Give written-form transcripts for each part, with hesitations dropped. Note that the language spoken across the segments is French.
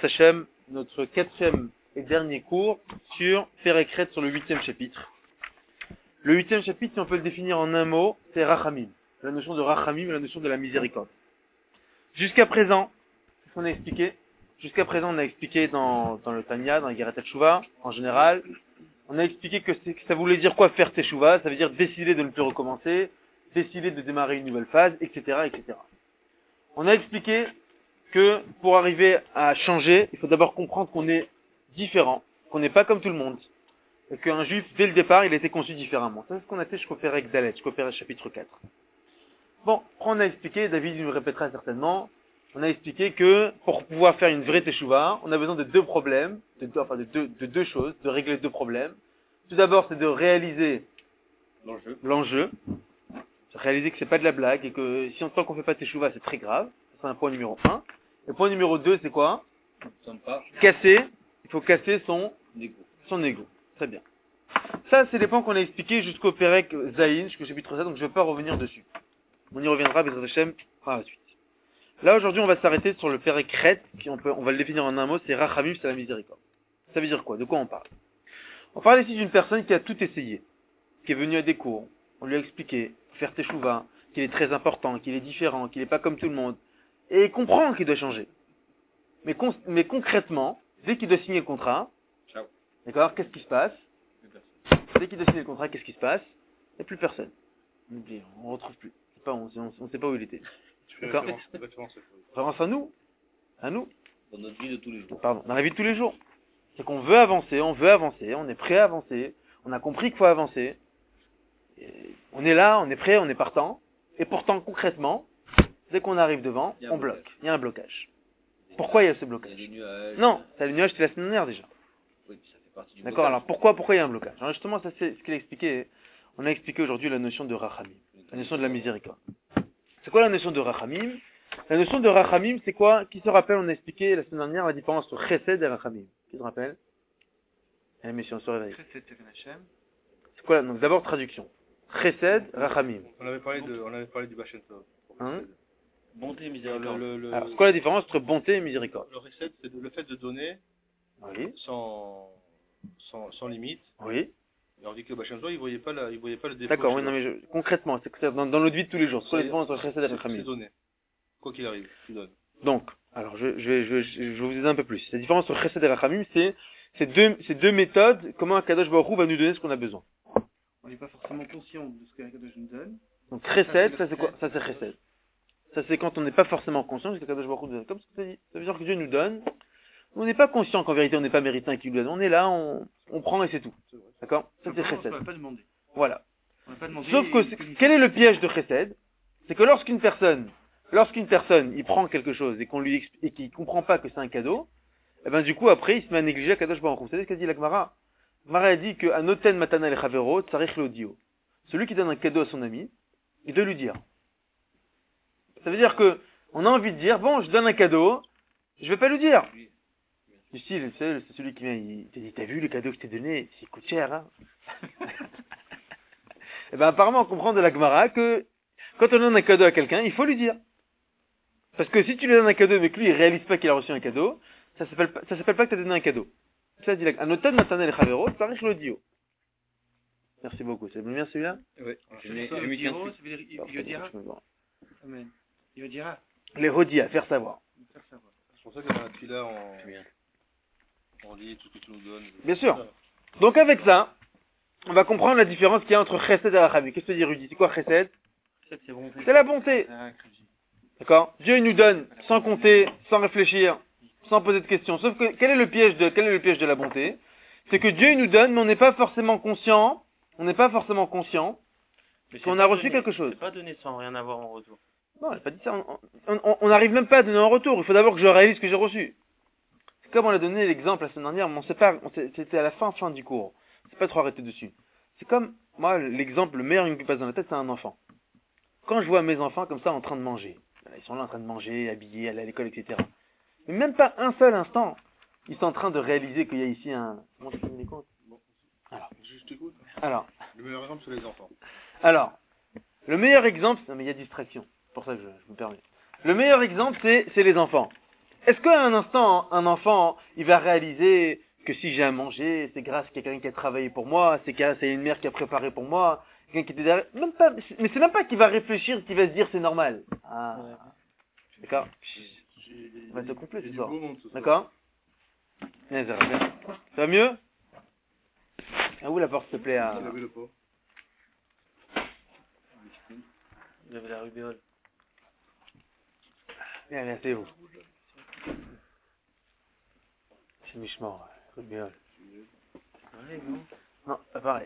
Hashem, notre 4e et dernier cours sur Pérekret, sur le 8e chapitre. Le 8e chapitre, si on peut le définir en un mot, c'est Rachamim. La notion de Rachamim, la notion de la miséricorde. Jusqu'à présent, qu'est-ce qu'on a expliqué? Jusqu'à présent, on a expliqué dans le Tanya, dans la Geret Teshuvah, en général, on a expliqué que ça voulait dire quoi faire Teshuvah? Ça veut dire décider de ne plus recommencer, décider de démarrer une nouvelle phase, etc., etc. On a expliqué que pour arriver à changer, il faut d'abord comprendre qu'on est différent, qu'on n'est pas comme tout le monde, et qu'un juif, dès le départ, il a été conçu différemment. C'est ce qu'on a fait chez Koferet Dalet, chez Koferet chapitre 4. Bon, on a expliqué, David nous le répétera certainement, on a expliqué que pour pouvoir faire une vraie teshuva, on a besoin de deux problèmes, de deux choses, de régler deux problèmes. Tout d'abord, c'est de réaliser l'enjeu, réaliser que c'est pas de la blague et que si tant qu'on fait pas teshuva, c'est très grave. C'est un point numéro 1. Le point numéro 2, c'est quoi? Casser. Il faut casser son ego. Très bien. Ça, c'est les points qu'on a expliqués jusqu'au Perek Zayin, jusqu'au chapitre 7, donc je ne vais pas revenir dessus. On y reviendra, Bezrat Hashem, par la suite. Là, aujourd'hui, on va s'arrêter sur le Perek Ret, qui on va le définir en un mot, c'est Rachamim, c'est la miséricorde. Ça veut dire quoi? De quoi on parle? On parle ici d'une personne qui a tout essayé, qui est venue à des cours, on lui a expliqué, faire teshuva, qu'il est très important, qu'il est différent, qu'il n'est pas comme tout le monde, et il comprend qu'il doit changer. Mais concrètement, dès qu'il doit signer le contrat, d'accord, qu'est-ce qui se passe? Dès qu'il doit signer le contrat, qu'est-ce qui se passe? Il n'y a plus personne. On oublie, on ne retrouve plus. On ne sait pas où il était. D'accord? Référence à nous. À nous. Dans notre vie de tous les jours. Pardon, dans la vie de tous les jours. C'est qu'on veut avancer, on est prêt à avancer, on a compris qu'il faut avancer. Et on est là, on est prêt, on est partant. Et pourtant, concrètement, dès qu'on arrive devant, on bloque. Il y a un blocage. Pourquoi il y a ce blocage? Non, c'est le nuage, c'était la semaine dernière déjà. Oui, ça fait partie du d'accord, blocage. alors pourquoi il y a un blocage? Alors justement, ça c'est ce qu'il a expliqué. On a expliqué aujourd'hui la notion de Rachamim, la notion de la miséricorde. C'est quoi la notion de Rachamim? La notion de Rachamim, c'est quoi? Qui se rappelle, on a expliqué la semaine dernière la différence entre Chesed et Rachamim. Qui se rappelle? Allez messieurs, on se réveille. C'est quoi? Donc d'abord traduction. Chesed, Rachamim. On avait parlé du Bachem Tov. Hein? Bonté et miséricorde. Alors, c'est quoi la différence entre bonté et miséricorde? Le recette, c'est le fait de donner Oui. sans limite. Oui. Et on dit que le Bachem Tov, il voyait pas le défaut. D'accord, oui, non, mais concrètement, c'est que c'est dans notre vie de tous les jours. C'est quoi la différence entre Chesed et Rachamim? C'est donner. Quoi qu'il arrive, tu donnes. Donc, alors je vais vous aider un peu plus. La différence entre Chesed et Rachamim, c'est deux méthodes, comment Akadosh Baruch Hu va nous donner ce qu'on a besoin. On n'est pas forcément conscient de ce que Akadosh nous donne. Donc Chesed, ça c'est quoi? Ça c'est Chesed. Ça c'est quand on n'est pas forcément conscient de ce qu'Akadosh Baruch Hu nous donne. Comme ça dit, ça veut dire que Dieu nous donne. On n'est pas conscient qu'en vérité on n'est pas méritant qu'il nous donne. On est là, on prend et c'est tout. D'accord? Ça c'est Chesed. On n'a pas demandé. Voilà. On n'a pas demandé. Sauf que quel est le piège de Chesed? C'est que lorsqu'une personne il prend quelque chose et et qu'il comprend pas que c'est un cadeau, et ben du coup après il se met à négliger Akadosh Baruch Hu. Vous savez ce qu'a dit la Gemara? Gemara a dit que Anoten matana le chavero tzarich l'odio. Celui qui donne un cadeau à son ami, il doit lui dire. Ça veut dire que on a envie de dire bon, je donne un cadeau, je vais pas lui dire. Du style, c'est celui qui vient, il te dit t'as vu le cadeau que je t'ai donné, il coûte cher, hein. Et ben apparemment on comprend de la Gemara que quand on donne un cadeau à quelqu'un, il faut lui dire. Parce que si tu lui donnes un cadeau mais que lui il réalise pas qu'il a reçu un cadeau, ça s'appelle pas que tu as donné un cadeau. Ça dit Anoten matana le chavero tzarich l'odio. Merci beaucoup. C'est bien celui-là? Oui. Il lui dira. Amen. Il lui dira. Les rodia, faire savoir. C'est pour ça que dans la tefila, on dit tout ce que tu nous donnes. Bien sûr. Donc avec ça, on va comprendre la différence qu'il y a entre Chesed et Rachamim. Qu'est-ce que tu dis, Rudy? C'est quoi Chesed? C'est la bonté. D'accord? Dieu il nous donne sans compter, sans réfléchir, sans poser de questions. Sauf que quel est le piège de la bonté? C'est que Dieu il nous donne, mais on n'est pas forcément conscient. Qu'on a reçu quelque chose. C'est pas donné sans rien avoir en retour. Non, j'ai pas dit ça. On n'arrive même pas à donner en retour. Il faut d'abord que je réalise ce que j'ai reçu. C'est comme on a donné l'exemple la semaine dernière, mais c'était à la fin du cours. C'est pas trop arrêté dessus. C'est comme, moi, l'exemple, le meilleur qui me passe dans la tête, c'est un enfant. Quand je vois mes enfants comme ça en train de manger, ils sont là en train de manger, habillés, aller à l'école, etc. Mais même pas un seul instant, ils sont en train de réaliser qu'il y a ici un... Comment tu me les comptes? Alors, je t'écoute. Alors. Le meilleur exemple, c'est les enfants. Alors, le meilleur exemple... Non mais il y a distraction, c'est pour ça que je me permets. Le meilleur exemple, c'est les enfants. Est-ce qu'à un instant, un enfant, il va réaliser que si j'ai à manger, c'est grâce à quelqu'un qui a travaillé pour moi, c'est grâce à une mère qui a préparé pour moi, quelqu'un qui était derrière, même pas, mais c'est même pas qu'il va réfléchir, qu'il va se dire c'est normal. Ah. Ouais. D'accord? On va te complet ce soir. D'accord? Viens, Zara, viens. Ça va mieux? Ah, où la porte, s'il te plaît? Il avait le pot. Vous avez la rubéole. Viens, viens, c'est vous. C'est Mishmor, rubéole. Ouais, non. Non, pas pareil.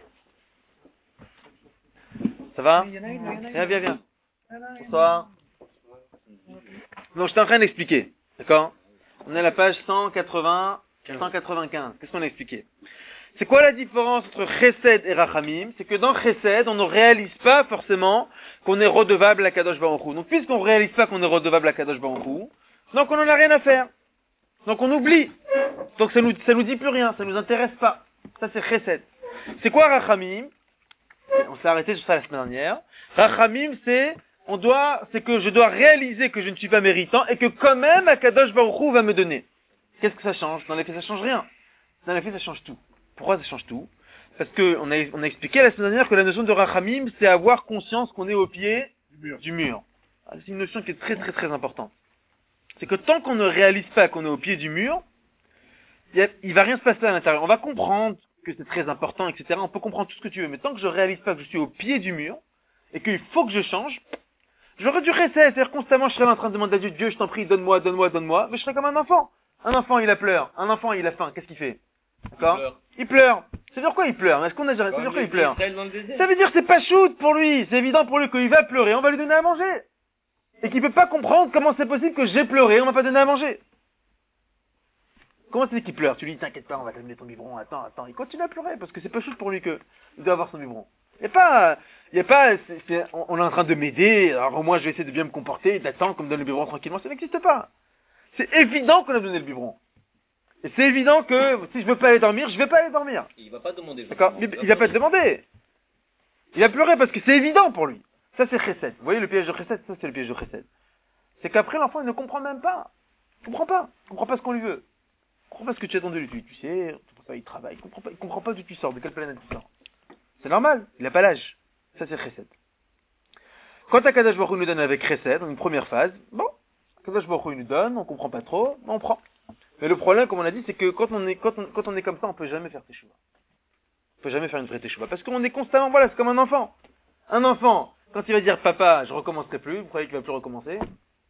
Ça va? Il y en a une, il y en a une. Viens, viens, viens. Il y en a une. Bonsoir. Donc, je suis en train d'expliquer. D'accord? On est à la page 195. Qu'est-ce qu'on a expliqué? C'est quoi la différence entre Chesed et Rachamim? C'est que dans Chesed, on ne réalise pas forcément qu'on est redevable à Kadosh Baruch Hu. Donc, puisqu'on ne réalise pas qu'on est redevable à Kadosh Baruch Hu, donc on n'en a rien à faire. Donc, on oublie. Donc, ça nous dit plus rien. Ça nous intéresse pas. Ça, c'est Chesed. C'est quoi Rachamim? On s'est arrêté sur ça la semaine dernière. Rachamim, c'est que je dois réaliser que je ne suis pas méritant et que quand même, Akadosh Baruch Hu va me donner. Qu'est-ce que ça change? Dans les faits, ça change rien. Dans les faits, ça change tout. Pourquoi ça change tout? Parce que on a expliqué la semaine dernière que la notion de Rachamim, c'est avoir conscience qu'on est au pied du mur. C'est une notion qui est très très très importante. C'est que tant qu'on ne réalise pas qu'on est au pied du mur, il va rien se passer à l'intérieur. On va comprendre que c'est très important, etc. On peut comprendre tout ce que tu veux, mais tant que je réalise pas que je suis au pied du mur, et qu'il faut que je change, j'aurais dû rester, c'est-à-dire constamment je serais en train de demander à Dieu, Dieu, je t'en prie, donne-moi, donne-moi, donne-moi, mais je serais comme un enfant. Un enfant, il a pleure. Un enfant, il a faim. Qu'est-ce qu'il fait? D'accord? Il pleure. Ça veut dire quoi il pleure? Est-ce qu'on a déjà, ça veut dire quoi il pleure? Ça veut dire que c'est pas shoot pour lui. C'est évident pour lui qu'il va pleurer, on va lui donner à manger. Et qu'il peut pas comprendre comment c'est possible que j'ai pleuré, on m'a pas donné à manger. Comment c'est qu'il pleure? Tu lui dis, t'inquiète pas, on va te donner ton biberon, attends. Il continue à pleurer, parce que c'est pas shoot pour lui que il doit avoir son biberon. On est en train de m'aider, alors moi je vais essayer de bien me comporter, d'attendre qu'on me donne le biberon tranquillement, ça n'existe pas. C'est évident qu'on a donné le biberon. Et c'est évident que si je veux pas aller dormir, je vais pas aller dormir. Il va pas demander. D'accord? Il va pas te demander. Il va pleurer parce que c'est évident pour lui. Ça c'est Chesed. Vous voyez le piège de Chesed? Ça c'est le piège de Chesed. C'est qu'après l'enfant il ne comprend même pas. Il comprend pas ce qu'on lui veut. Il comprend pas ce que tu attends de lui. Tu sais, il travaille. Il comprend pas d'où tu sors, de quelle planète tu sors. C'est normal, il n'a pas l'âge. Ça c'est Chesed. Quand Akadosh Baruch Hu nous donne avec Chesed, dans une première phase, bon, Akadosh Baruch Hu nous donne, on comprend pas trop, mais on prend. Mais le problème, comme on a dit, c'est que quand on est comme ça, on peut jamais faire teshuva. On peut jamais faire une vraie teshuva. Parce qu'on est constamment, voilà, c'est comme un enfant. Un enfant, quand il va dire papa, je recommencerai plus, vous croyez qu'il va plus recommencer?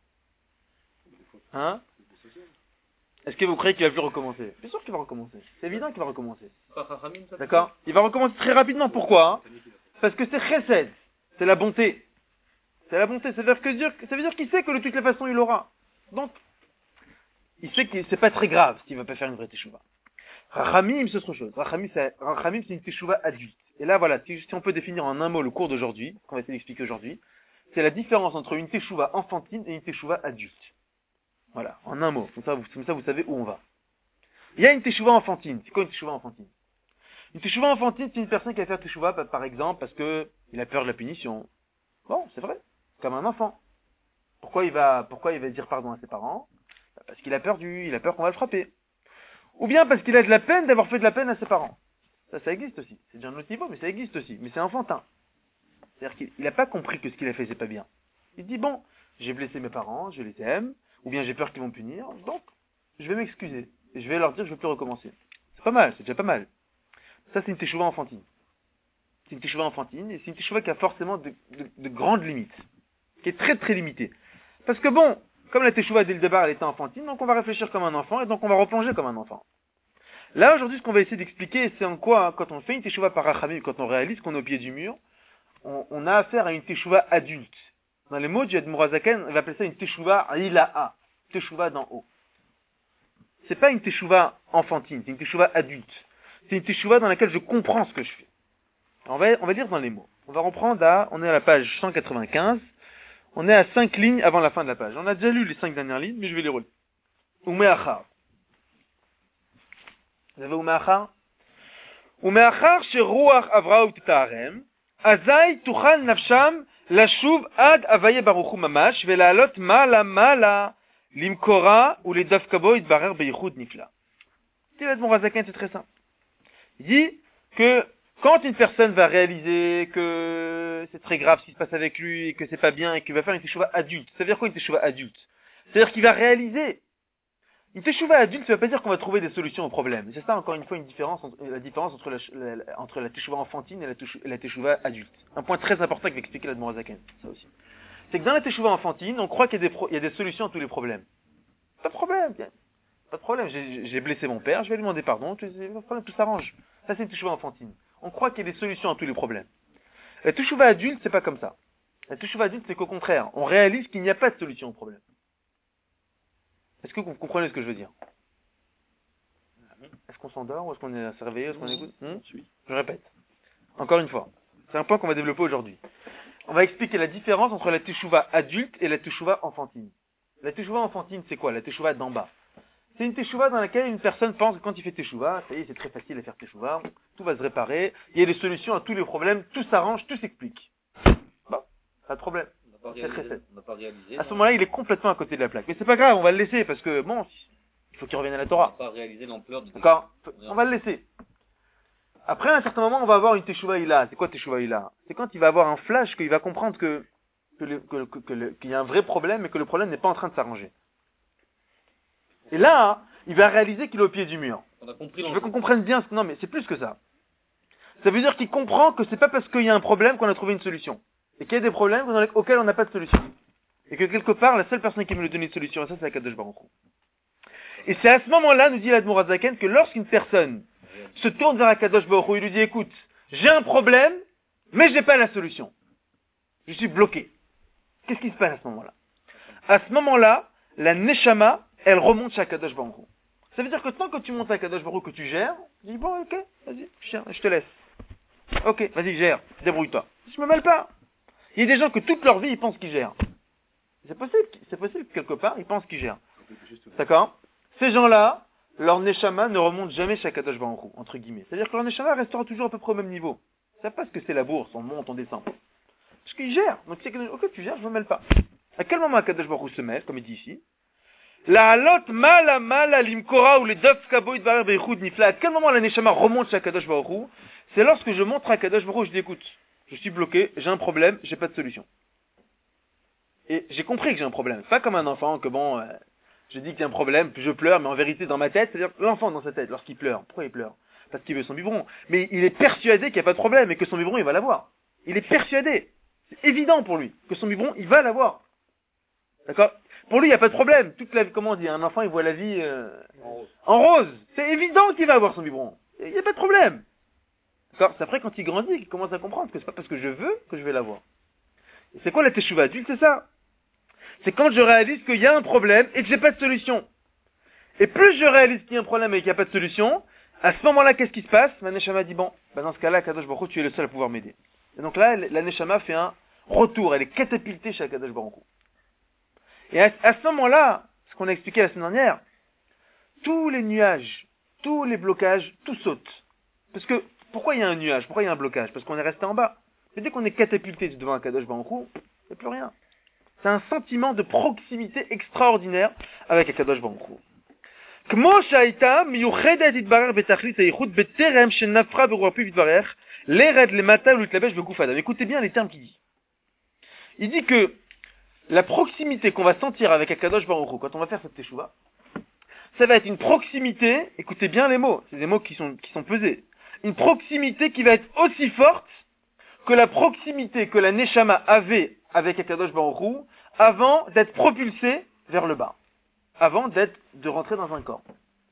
Hein? Est-ce que vous croyez qu'il va plus recommencer? Bien sûr qu'il va recommencer. C'est évident qu'il va recommencer. D'accord? Il va recommencer très rapidement. Pourquoi? Parce que c'est chesed. C'est la bonté. C'est la bonté. Ça veut dire qu'il sait que de toutes les façons il aura. Donc, il sait que c'est pas très grave s'il va pas faire une vraie teshuva. Rachamim, c'est autre chose. Rachamim, c'est une teshuva adulte. Et là, voilà, si on peut définir en un mot le cours d'aujourd'hui, qu'on va essayer d'expliquer aujourd'hui, c'est la différence entre une teshuva enfantine et une teshuva adulte. Voilà, en un mot. Comme ça, vous savez où on va. Il y a une teshuva enfantine. C'est quoi une teshuva enfantine? Une teshuva enfantine, c'est une personne qui va faire teshuva, par exemple, parce que il a peur de la punition. Bon, c'est vrai. Comme un enfant. Pourquoi il va dire pardon à ses parents? Parce qu'il a peur qu'on va le frapper. Ou bien parce qu'il a de la peine d'avoir fait de la peine à ses parents. Ça existe aussi. C'est déjà un autre niveau, mais ça existe aussi. Mais c'est enfantin. C'est-à-dire qu'il n'a pas compris que ce qu'il a fait, c'est pas bien. Il dit, bon, j'ai blessé mes parents, je les aime, ou bien j'ai peur qu'ils vont me punir, donc je vais m'excuser. Et je vais leur dire que je ne vais plus recommencer. C'est pas mal, c'est déjà pas mal. Ça, c'est une teshuva enfantine. C'est une teshuva enfantine, et c'est une teshuva qui a forcément de grandes limites. Qui est très très limitée. Parce que bon, comme la teshuva dès le départ, elle était enfantine, donc on va réfléchir comme un enfant, et donc on va replonger comme un enfant. Là, aujourd'hui, ce qu'on va essayer d'expliquer, c'est en quoi, quand on fait une teshuva par rachamim, quand on réalise qu'on est au pied du mur, on a affaire à une teshuva adulte. Dans les mots du Admor HaZaken, on va appeler ça une teshuva ilaha, teshuva d'en haut. C'est pas une teshuva enfantine, c'est une teshuva adulte. C'est une teshuva dans laquelle je comprends ce que je fais. On va lire dans les mots. On va reprendre on est à la page 195. On est à 5 lignes avant la fin de la page. On a déjà lu les 5 dernières lignes, mais je vais les relire. Umeachar. Vous avez Umeachar? Umeachar sheruach avrao titaarem, azai tuchal nafsham lashuv ad avaye baruchu mamash, velalot mala mala Limkora ou les dafkabo itbarer beichud nifla. C'est très simple. Il dit que quand une personne va réaliser que c'est très grave ce qui se passe avec lui et que c'est pas bien et qu'il va faire une teshuva adulte, ça veut dire quoi une teshuva adulte? C'est-à-dire qu'il va réaliser. Une teshuva adulte, ça veut pas dire qu'on va trouver des solutions aux problèmes. C'est ça encore une fois la différence entre la teshuva enfantine et la teshuva adulte. Un point très important qui va expliquer l'Admor HaZaken, ça aussi. C'est que dans la teshuva enfantine, on croit qu'il y a des solutions à tous les problèmes. Pas de problème, pas de problème. J'ai blessé mon père, je vais lui demander pardon, tout s'arrange. Ça c'est une teshuva enfantine. On croit qu'il y a des solutions à tous les problèmes. La teshuva adulte, c'est pas comme ça. La teshuva adulte, c'est qu'au contraire, on réalise qu'il n'y a pas de solution au problème. Est-ce que vous comprenez ce que je veux dire? Est-ce qu'on s'endort ou est-ce qu'on est à se réveiller? Est-ce qu'on écoute? Je répète. Encore une fois. C'est un point qu'on va développer aujourd'hui. On va expliquer la différence entre la teshuva adulte et la teshuva enfantine. La teshuva enfantine, c'est quoi? La teshuva d'en bas. C'est une teshuva dans laquelle une personne pense que quand il fait teshuva, ça y est, c'est très facile à faire teshuva, tout va se réparer, il y a des solutions à tous les problèmes, tout s'arrange, tout s'explique. Bon, pas de problème. On n'a pas réalisé. À ce moment-là, il est complètement à côté de la plaque. Mais c'est pas grave, on va le laisser parce que, bon, il faut qu'il revienne à la Torah. On n'a pas réalisé l'ampleur de... D'accord? On va le laisser. Après, à un certain moment, on va avoir une teshuva ila. C'est quoi teshuva ila? C'est quand il va avoir un flash, qu'il va comprendre qu'il y a un vrai problème et que le problème n'est pas en train de s'arranger. Et là, il va réaliser qu'il est au pied du mur. On a compris. Je veux qu'on comprenne bien. Non, mais c'est plus que ça. Ça veut dire qu'il comprend que c'est pas parce qu'il y a un problème qu'on a trouvé une solution. Et qu'il y a des problèmes auxquels on n'a pas de solution. Et que quelque part, la seule personne qui peut nous donner une solution à ça, c'est la Kadosh Baruch Hu. Et c'est à ce moment-là, nous dit l'Admor HaZaken, que lorsqu'une personne se tourne vers la Kadosh Baruch Hu, il lui dit, écoute, j'ai un problème, mais j'ai pas la solution. Je suis bloqué. Qu'est-ce qui se passe à ce moment-là? À ce moment-là, la Neshama, elle remonte chez Kadosh Baruch Hu. Ça veut dire que tant que tu montes à Kadosh Baruch Hu, que tu gères, tu dis, bon, ok, vas-y, je te laisse. Ok, vas-y, gère, débrouille-toi. Je me mêle pas. Il y a des gens que toute leur vie, ils pensent qu'ils gèrent. C'est possible que quelque part, ils pensent qu'ils gèrent. D'accord? Ces gens-là, leur Neshama ne remonte jamais chez Kadosh Baruch Hu, entre guillemets. C'est-à-dire que leur Neshama restera toujours à peu près au même niveau. Ils savent pas ce que c'est la bourse, on monte, on descend. Parce qu'ils gèrent. Donc c'est que, ok, tu gères, je me mêle pas. À quel moment Kadosh Baruch Hu se mêle, comme il dit ici? La halot mala limkora ou les daf kabo itbarer beichud nifla. À quel moment la Neshama remonte chez Kadosh Baruch Hu? C'est lorsque je montre à Kadosh Baruch Hu, je dis écoute, je suis bloqué, j'ai un problème, j'ai pas de solution. Et j'ai compris que j'ai un problème. Pas comme un enfant que bon, je dis qu'il y a un problème, puis je pleure, mais en vérité dans ma tête, c'est-à-dire l'enfant dans sa tête, lorsqu'il pleure. Pourquoi il pleure? Parce qu'il veut son biberon. Mais il est persuadé qu'il n'y a pas de problème et que son biberon il va l'avoir. Il est persuadé. C'est évident pour lui que son biberon il va l'avoir. D'accord? Pour lui il n'y a pas de problème. Toute la vie, comment on dit, un enfant il voit la vie en rose. C'est évident qu'il va avoir son biberon. Il n'y a pas de problème. D'accord? C'est après quand il grandit qu'il commence à comprendre que c'est pas parce que je veux que je vais l'avoir. Et c'est quoi la teshuva adulte? C'est ça. C'est quand je réalise qu'il y a un problème et que j'ai pas de solution. Et plus je réalise qu'il y a un problème et qu'il n'y a pas de solution, à ce moment-là, qu'est-ce qui se passe? Ma Neshama dit, bon, dans ce cas-là, Kadosh Baruch Hu, tu es le seul à pouvoir m'aider. Et donc là, la Neshama fait un retour, elle est catapultée chez Kadosh Baruch Hu. Et à ce moment-là, ce qu'on a expliqué la semaine dernière, tous les nuages, tous les blocages, tout saute. Parce que, pourquoi il y a un nuage? Pourquoi il y a un blocage? Parce qu'on est resté en bas. Mais dès qu'on est catapulté devant un Kadosh Baruch Hu, il n'y a plus rien. C'est un sentiment de proximité extraordinaire avec Kadosh Baruch Hu. כמו שהייתה מיוחדת התברר בתכלית הייחוד בטרם שנפרה ברוח פיו יתברך לרד למטה ולהתלבש בגוף האדם. Écoutez bien les termes qu'il dit. Il dit que la proximité qu'on va sentir avec Akadosh Baruch Hu quand on va faire cette teshuva, ça va être une proximité, écoutez bien les mots, c'est des mots qui sont pesés, une proximité qui va être aussi forte que la proximité que la Neshama avait avec Akadosh Baruch Hu avant d'être propulsée vers le bas. Avant de rentrer dans un corps.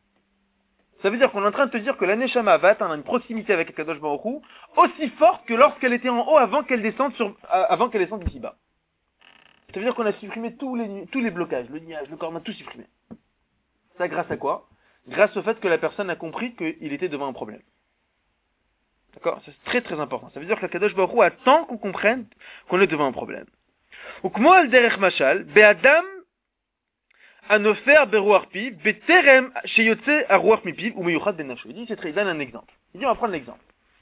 Ça veut dire qu'on est en train de te dire que la Neshama va atteindre une proximité avec Akadosh Baruch Hu aussi forte que lorsqu'elle était en haut avant qu'elle descende d'ici bas. Ça veut dire qu'on a supprimé tous les blocages, le niage, le corps, on a tout supprimé. Ça grâce à quoi? Grâce au fait que la personne a compris qu'il était devant un problème. D'accord? C'est très très important. Ça veut dire que Akadosh Baruch Hu attend qu'on comprenne qu'on est devant un problème. Ukmo al derech mashal, be'adam Anofer beruach piv, beterem sheyotze aruach mipiv, ou meyuchad ben nafsho. Il dit, il donne un exemple. Il dit, on va prendre l'exemple.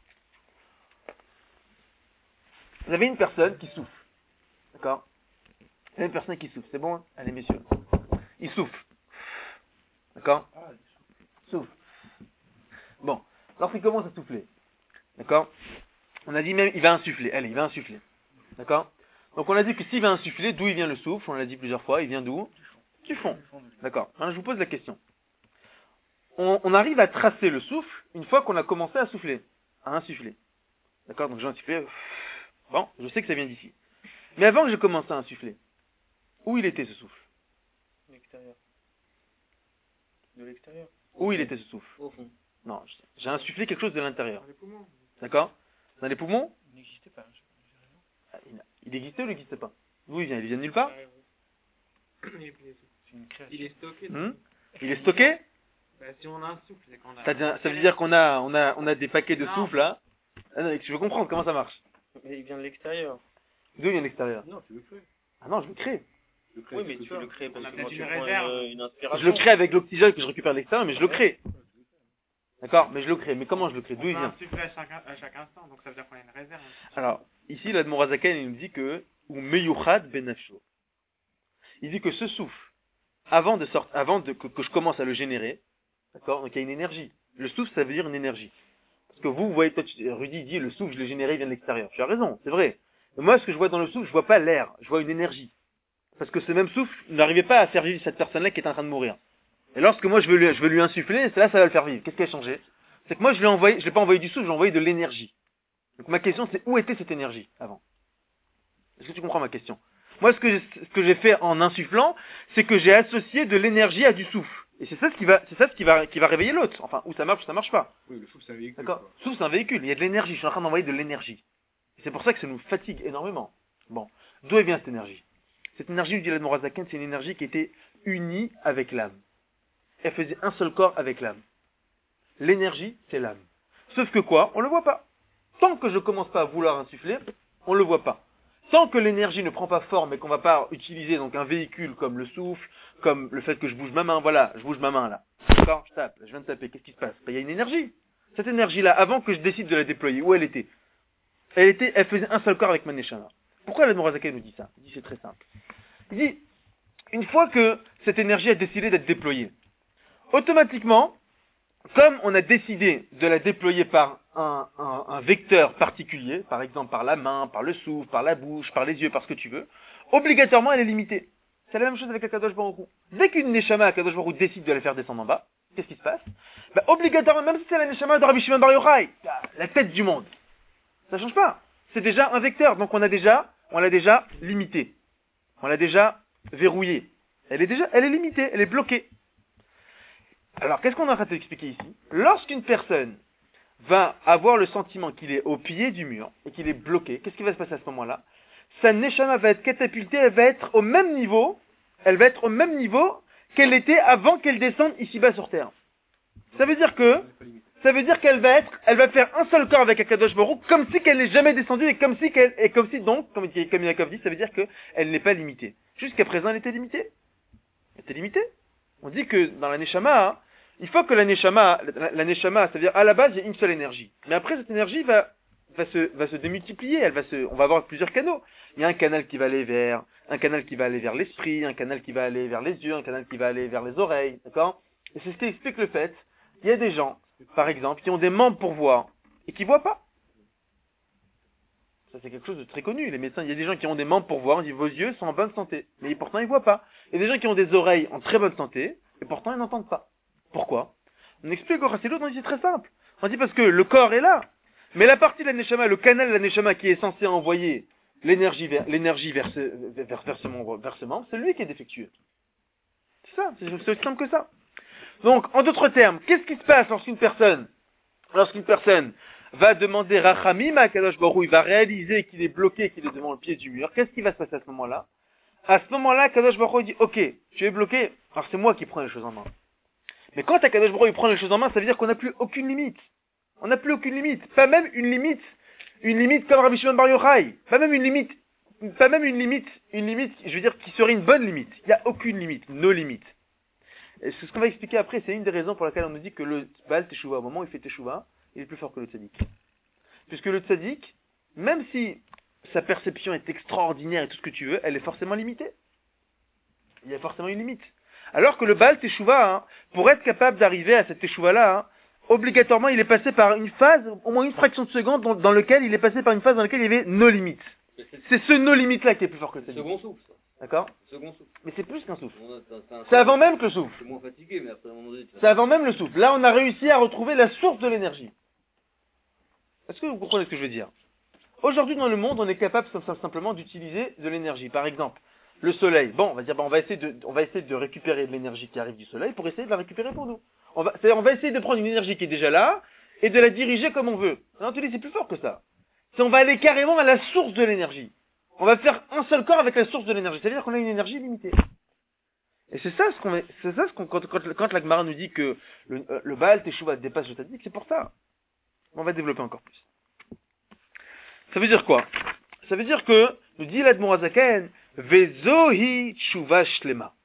Vous avez une personne qui souffle. D'accord? Vous avez une personne qui souffle. C'est bon, hein? Allez, messieurs. il souffle. D'accord? Souffle. Bon, lorsqu'il commence à souffler, d'accord? On a dit même, il va insuffler. Allez, il va insuffler. D'accord? Donc on a dit que s'il va insuffler, d'où il vient le souffle? On l'a dit plusieurs fois, il vient d'où? Du fond. D'accord. Alors je vous pose la question. On arrive à tracer le souffle une fois qu'on a commencé à souffler, à insuffler. D'accord? Donc j'ai insufflé. Bon, je sais que ça vient d'ici. Mais avant que j'ai commencé à insuffler, où il était ce souffle? L'extérieur. De l'extérieur. Où il était ce souffle? Au fond. Non, j'ai insufflé quelque chose de l'intérieur. Dans les poumons. D'accord? Dans les poumons? Il n'existait pas. Il existait ou il n'existait pas? D'où il vient? Il vient de nulle part? C'est une création. Il est stocké. Il est stocké? Bah, si on insuffle, c'est qu'on a. Ça veut dire qu'on a des paquets de Non. souffle là. Ah non, tu veux comprendre comment ça marche? Mais il vient de l'extérieur. D'où il vient de l'extérieur? Non, tu le crées. Ah non, je le crée. Oui, mais tu le crées parce On a que peut-être quand tu une prends réserve. une inspiration. Je le crée avec l'oxygène que je récupère de l'extérieur, mais je le crée. D'accord? Mais je le crée. Mais comment je le crée? D'où il On peut vient? insuffler à chaque instant, donc ça veut dire qu'on a une réserve. Alors, ici, l'Admorazaken, il nous dit que, ou meyuchad benafsho. Il dit que ce souffle, avant que je commence à le générer, d'accord? Donc il y a une énergie. Le souffle, ça veut dire une énergie. Parce que vous voyez, toi, Rudy dit, le souffle, je l'ai généré, il vient de l'extérieur. Tu as raison, c'est vrai. Mais moi, ce que je vois dans le souffle, je vois pas l'air, je vois une énergie. Parce que ce même souffle n'arrivait pas à faire vivre cette personne-là qui est en train de mourir. Et lorsque moi, je veux lui insuffler, c'est là, ça va le faire vivre. Qu'est-ce qui a changé? C'est que moi, je l'ai pas envoyé du souffle, j'ai envoyé de l'énergie. Donc ma question, c'est où était cette énergie avant? Est-ce que tu comprends ma question? Moi, ce que j'ai fait en insufflant, c'est que j'ai associé de l'énergie à du souffle. Et c'est ça ce qui va réveiller l'autre. Enfin, où ça marche pas. Oui, le souffle, c'est un véhicule. D'accord? quoi. Souffle, c'est un véhicule. Il y a de l'énergie. Je suis en train d'envoyer de l'énergie. Et c'est pour ça que ça nous fatigue énormément. Bon. D'où vient cette énergie? Cette énergie, dit l'Admorazaken, c'est une énergie qui était unie avec l'âme. Elle faisait un seul corps avec l'âme. L'énergie, c'est l'âme. Sauf que quoi? On le voit pas. Tant que je commence pas à vouloir insuffler, on le voit pas. Tant que l'énergie ne prend pas forme et qu'on va pas utiliser donc un véhicule comme le souffle, comme le fait que je bouge ma main, voilà, je bouge ma main là. D'accord? Je tape, je viens de taper, qu'est-ce qui se passe? Il y a une énergie. Cette énergie-là, avant que je décide de la déployer, où elle était? Elle faisait un seul corps avec ma neshama. Pourquoi l'Admorazaken nous dit ça? Il dit c'est très simple. Il dit, une fois que cette énergie a décidé d'être déployée, automatiquement, comme on a décidé de la déployer par un vecteur particulier, par exemple par la main, par le souffle, par la bouche, par les yeux, par ce que tu veux, obligatoirement elle est limitée. C'est la même chose avec Akadosh Baruch Hu. Dès qu'une Neshama Akadosh Baruch Hu décide de la faire descendre en bas, qu'est-ce qui se passe? Obligatoirement, même si c'est la Neshama de Rabbi Shimon Bar Yochai, la tête du monde, ça change pas. C'est déjà un vecteur, donc on l'a déjà limité. On l'a déjà verrouillé. Elle est limitée, elle est bloquée. Alors, qu'est-ce qu'on est en train de t'expliquer ici? Lorsqu'une personne va avoir le sentiment qu'il est au pied du mur et qu'il est bloqué, qu'est-ce qui va se passer à ce moment-là? Sa neshama va être catapultée, elle va être au même niveau qu'elle était avant qu'elle descende ici-bas sur terre. Ça veut dire qu'elle va faire un seul corps avec Akadosh Baruch Hu, comme si qu'elle n'est jamais descendue et comme Yaakov dit, ça veut dire qu'elle n'est pas limitée. Jusqu'à présent, elle était limitée. Elle était limitée. On dit que dans la neshama, il faut que la neshama, c'est-à-dire à la base, il y a une seule énergie. Mais après, cette énergie va se démultiplier, on va avoir plusieurs canaux. Il y a un canal qui va aller vers l'esprit, un canal qui va aller vers les yeux, un canal qui va aller vers les oreilles, d'accord? Et c'est ce qui explique le fait qu'il y a des gens, par exemple, qui ont des membres pour voir et qui voient pas. Ça, c'est quelque chose de très connu. Les médecins, il y a des gens qui ont des membres pour voir, on dit vos yeux sont en bonne santé, mais pourtant ils voient pas. Il y a des gens qui ont des oreilles en très bonne santé, et pourtant ils n'entendent pas. Pourquoi? On explique au Chassidut, on dit c'est très simple. On dit parce que le corps est là, mais la partie de la Neshama, le canal de la Neshama qui est censé envoyer l'énergie vers ce membre, c'est lui qui est défectueux. C'est ça, c'est aussi simple que ça. Donc, en d'autres termes, qu'est-ce qui se passe lorsqu'une personne va demander Rachamim à Kadosh Baruch Hu, il va réaliser qu'il est bloqué, qu'il est devant le pied du mur, qu'est-ce qui va se passer à ce moment-là? À ce moment-là, Kadosh Baruch Hu dit, ok, tu es bloqué, alors c'est moi qui prends les choses en main. Mais quand Kadosh Baruch Hu prend les choses en main, ça veut dire qu'on n'a plus aucune limite. On n'a plus aucune limite. Pas même une limite comme Rabbi Shimon Bar Yochai. Pas même une limite, je veux dire, qui serait une bonne limite. Il n'y a aucune limite, nos limites. Et c'est ce qu'on va expliquer après, c'est une des raisons pour laquelle on nous dit que le Baal Teshuvah, au moment où il fait Teshuvah, il est plus fort que le Tzadik. Puisque le Tzadik, même si sa perception est extraordinaire et tout ce que tu veux, elle est forcément limitée. Il y a forcément une limite. Alors que le Baal Teshuvah, hein, pour être capable d'arriver à cette Teshuvah-là, hein, obligatoirement, il est passé par une phase, au moins une fraction de seconde, dans laquelle il est passé par une phase dans laquelle il y avait no limites. C'est ce no limite-là qui est plus fort que le tzaddik. Second souffle, ça. D'accord? Second souffle. Mais c'est plus qu'un souffle. C'est un C'est avant même que le souffle. C'est moins fatigué, mais après un moment donné, tu C'est avant même le souffle. Là, on a réussi à retrouver la source de l'énergie. Est-ce que vous comprenez ce que je veux dire? Aujourd'hui, dans le monde, on est capable simplement d'utiliser de l'énergie. Par exemple, le soleil. Bon, on va dire, on va essayer de récupérer de l'énergie qui arrive du soleil pour essayer de la récupérer pour nous. On va essayer de prendre une énergie qui est déjà là et de la diriger comme on veut. Non, tu dis, c'est plus fort que ça. On va aller carrément à la source de l'énergie. On va faire un seul corps avec la source de l'énergie. C'est-à-dire qu'on a une énergie limitée. Et c'est ça quand la Gemara nous dit que le Baal Teshuvah dépasse le tzaddik, c'est pour ça. On va développer encore plus. Ça veut dire quoi? Ça veut dire que, nous dit l'Admor HaZaken, Vezohi Teshuvah Shlema.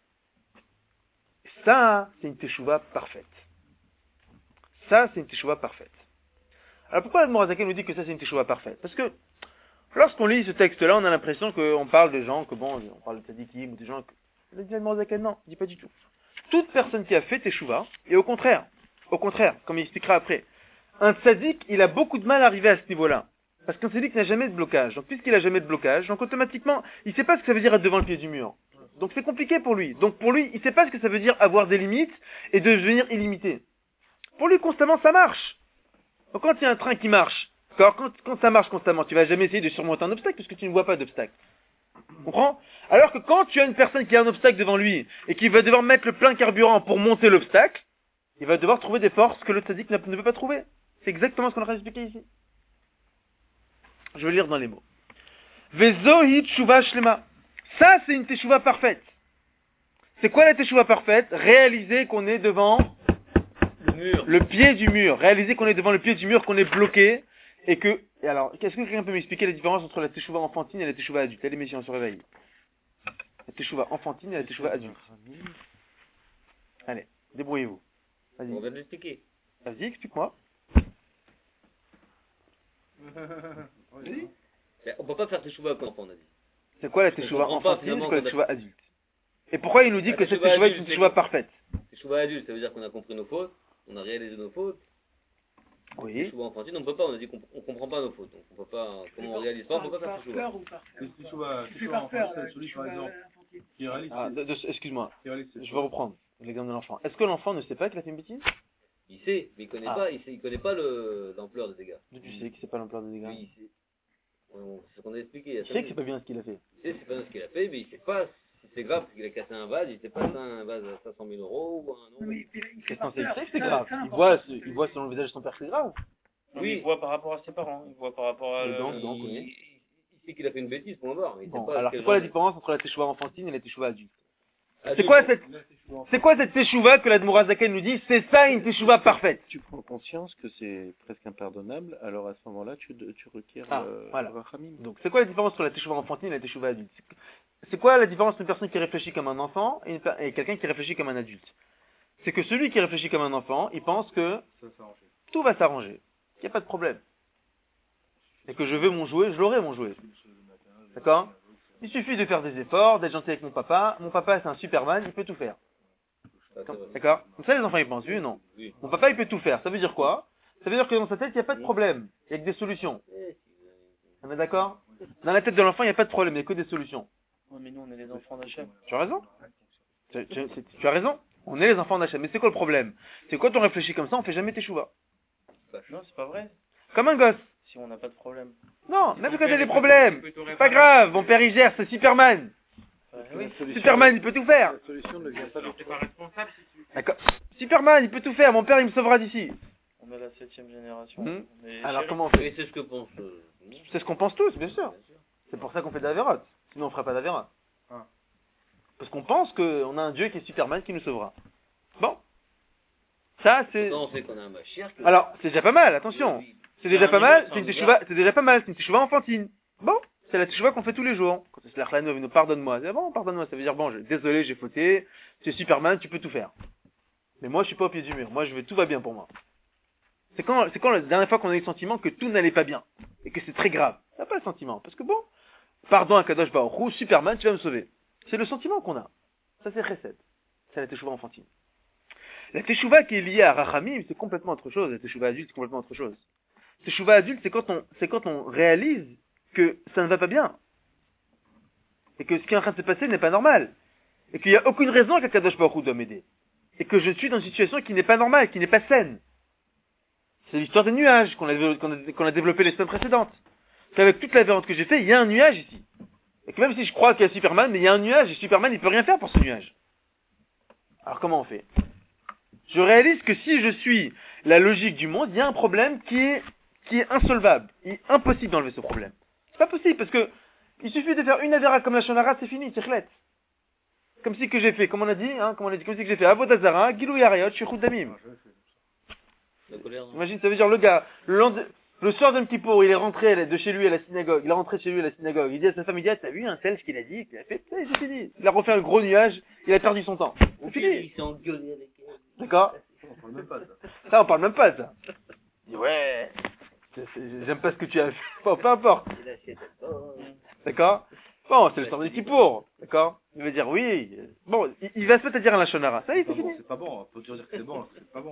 Ça, c'est une Teshuvah parfaite. Ça, c'est une Teshuvah parfaite. Alors pourquoi l'Admor HaZaken nous dit que ça, c'est une Teshuvah parfaite? Parce que, lorsqu'on lit ce texte-là, on a l'impression qu'on parle de gens, on parle de tzaddikim ou des gens le dit l'Admor HaZaken, non, il dit pas du tout. Toute personne qui a fait Teshuvah, et au contraire, comme il expliquera après, un tzaddik, il a beaucoup de mal à arriver à ce niveau-là. Parce qu'un tzaddik n'a jamais de blocage. Donc, puisqu'il a jamais de blocage, donc automatiquement, il sait pas ce que ça veut dire être devant le pied du mur. Donc, c'est compliqué pour lui. Donc, pour lui, il sait pas ce que ça veut dire avoir des limites et devenir illimité. Pour lui, constamment, ça marche. Donc, quand il y a un train qui marche, quand ça marche constamment, tu vas jamais essayer de surmonter un obstacle parce que tu ne vois pas d'obstacle. Comprends? Alors que quand tu as une personne qui a un obstacle devant lui et qui va devoir mettre le plein carburant pour monter l'obstacle, il va devoir trouver des forces que le tzaddik ne peut pas trouver. C'est exactement ce qu'on a expliqué ici. Je vais lire dans les mots. Vezohi Teshuvah Shlema. Ça, c'est une Teshuvah parfaite. C'est quoi la Teshuvah parfaite? Réaliser qu'on est devant le pied du mur. Réaliser qu'on est devant le pied du mur, qu'on est bloqué et que... Et alors, est-ce que quelqu'un peut m'expliquer la différence entre la Teshuvah enfantine et la Teshuvah adulte? Allez, messieurs, on se réveille. La Teshuvah enfantine et la Teshuvah adulte. Allez, débrouillez-vous. Vas-y. On vient de l'expliquer. Vas-y, explique-moi. On peut pas faire Teshuvah comme enfant, on a dit. C'est quoi la Teshuvah comprend pas, enfantine, c'est finalement, quoi la qu'on a- Teshuvah adulte? Et pourquoi il nous dit La que cette Teshuvah Teshuvah est adulte, une c'est Teshuvah quoi? parfaite? Teshuvah adulte, ça veut dire qu'on a compris nos fautes, on a réalisé nos fautes. Oui. Teshuvah enfantine, on peut pas, on a dit qu'on comprend pas nos fautes. Donc on peut pas, comme on réalise pas, on peut pas faire Par Teshuvah. peur ou par Le Teshuvah Tu fais par peur, c'est celui, par exemple, infantile. qui réalise. Ah, excuse-moi, qui réalise ses je vais reprendre l'exemple de l'enfant. Est-ce que l'enfant ne sait pas qu'il a fait une bêtise? Il sait, mais il connaît Ah. pas, il connaît pas l'ampleur des dégâts. D'où tu sais qu'il sait pas l'ampleur des dégâts? Oui, il sait. C'est ce qu'on a expliqué. il y a Tu cinq sais que c'est minutes. pas bien ce qu'il a fait. Il sait, c'est pas ce qu'il a fait, mais il sait pas si c'est grave qu'il a cassé un vase, il sait pas si c'est un vase à 500 000 euros ou un Non, euro. mais il fait Qu'est-ce par qu'on sait? Il peur. sait que c'est Ça, grave. c'est Il important. voit selon le visage de son père que c'est grave. Non, mais Oui. il voit par rapport à ses parents, il voit par rapport à... Et donc, Il, oui. il sait qu'il a fait une bêtise, point barre, mais il sait Bon, pas alors quel c'est quoi la genre de- différence entre la Teshuvah enfantine et la Teshuvah adulte? Adulte. C'est quoi cette Teshuvah que l'Admor HaZaken nous dit? C'est ça une Teshuvah parfaite. Tu prends conscience que c'est presque impardonnable, alors à ce moment-là, tu requiers voilà. Rachamim. Donc c'est quoi la différence entre la Teshuvah enfantine et la Teshuvah adulte? C'est quoi la différence entre une personne qui réfléchit comme un enfant et quelqu'un qui réfléchit comme un adulte? C'est que celui qui réfléchit comme un enfant, il pense que Ça s'arrange. tout va s'arranger. Il n'y a pas de problème. Et que je veux mon jouet, je l'aurai mon jouet. D'accord? Il suffit de faire des efforts, d'être gentil avec mon papa. Mon papa, c'est un Superman, il peut tout faire. Ça, ça va. D'accord? Comme ça, les enfants, ils pensent, oui ou non? Oui. Mon papa, il peut tout faire. Ça veut dire quoi? Ça veut dire que dans sa tête, il n'y a pas de problème. Il n'y a que des solutions. On est d'accord? Dans la tête de l'enfant, il n'y a pas de problème, il n'y a que des solutions. Ouais, mais nous, on est les enfants d'Hachem. Tu as raison? Tu as raison? On est les enfants d'Hachem. Mais c'est quoi le problème? C'est que quand on réfléchit comme ça, on fait jamais Teshuvah. Non, c'est pas vrai. Comme un gosse. Si on n'a pas de problème. Non, Si même ton quand il y a père, des il peut problèmes. tout C'est pas grave, mon père il gère, c'est Superman. Oui, Superman, il peut tout faire. La solution ne vient pas de t'es pas responsable si tu... D'accord. Superman, il peut tout faire. Mon père, il me sauvera d'ici. On est la 7ème génération. Hmm. On est Alors chéris. comment on fait? Et c'est ce que pense. C'est ce qu'on pense tous, bien sûr. C'est pour ça qu'on fait de la vérote. Sinon, on ferait pas de la vérote. Ah. Parce qu'on pense qu'on a un Dieu qui est Superman qui nous sauvera. Bon. Ça, c'est... Non, on sait qu'on a un Mashiach. Alors, c'est déjà pas mal, attention. C'est déjà pas mal, c'est une teshuva, c'est déjà pas mal, c'est une teshuva enfantine. Bon, c'est la teshuva qu'on fait tous les jours. Quand c'est la nous pardonne-moi. C'est bon, pardonne-moi, ça veut dire bon, désolé, j'ai fauté, tu es Superman, tu peux tout faire. Mais moi, je suis pas au pied du mur. Moi, je veux tout va bien pour moi. C'est quand la dernière fois qu'on a eu le sentiment que tout n'allait pas bien et que c'est très grave. Ça n'a pas le sentiment, parce que bon, pardon à Kadosh Baruch Hu, Superman, tu vas me sauver. C'est le sentiment qu'on a. Ça c'est chesed. C'est la teshuva enfantine. La teshuva qui est liée à Rachamim, c'est complètement autre chose. La teshuva adulte, c'est complètement autre chose. Teshuva adulte, c'est quand on réalise que ça ne va pas bien. Et que ce qui est en train de se passer n'est pas normal. Et qu'il n'y a aucune raison qu'Akadosh Baruch Hu doit m'aider. Et que je suis dans une situation qui n'est pas normale, qui n'est pas saine. C'est l'histoire des nuages qu'on a développé les semaines précédentes. Qu'avec toute la vérante que j'ai fait, il y a un nuage ici. Et que même si je crois qu'il y a Superman, mais il y a un nuage et Superman il peut rien faire pour ce nuage. Alors comment on fait? Je réalise que si je suis la logique du monde, il y a un problème qui est insolvable. Il est impossible d'enlever ce problème. C'est pas possible parce que il suffit de faire une avéra comme la shonara, c'est fini, c'est chlet. Comme si que j'ai fait, comme on a dit, comme si que j'ai fait Avodazara, Gilou Yarayot, Shechut Damim. La colère, non? Imagine, ça veut dire le gars, le soir d'un petit pot, il est rentré de chez lui à la synagogue, il est rentré chez lui à la synagogue, il dit à sa femme, il dit, ah, t'as vu un tel ce qu'il a dit, qu'il a fait, c'est fini. Il a refait un gros nuage, il a perdu son temps. C'est fini. Il s'est engueulé avec elle. D'accord? On parle même pas de ça. Ça, on parle même pas de ça. Il dit, ouais, j'aime pas ce que tu as fait. Bon, peu importe. Il a acheté bonne. D'accord? Bon, c'est le temps des petits pour. D'accord? Il va dire oui. Bon, il va se mettre à dire un lachonara. Ça y est, c'est fini. C'est pas bon, faut toujours dire que c'est bon, c'est pas bon.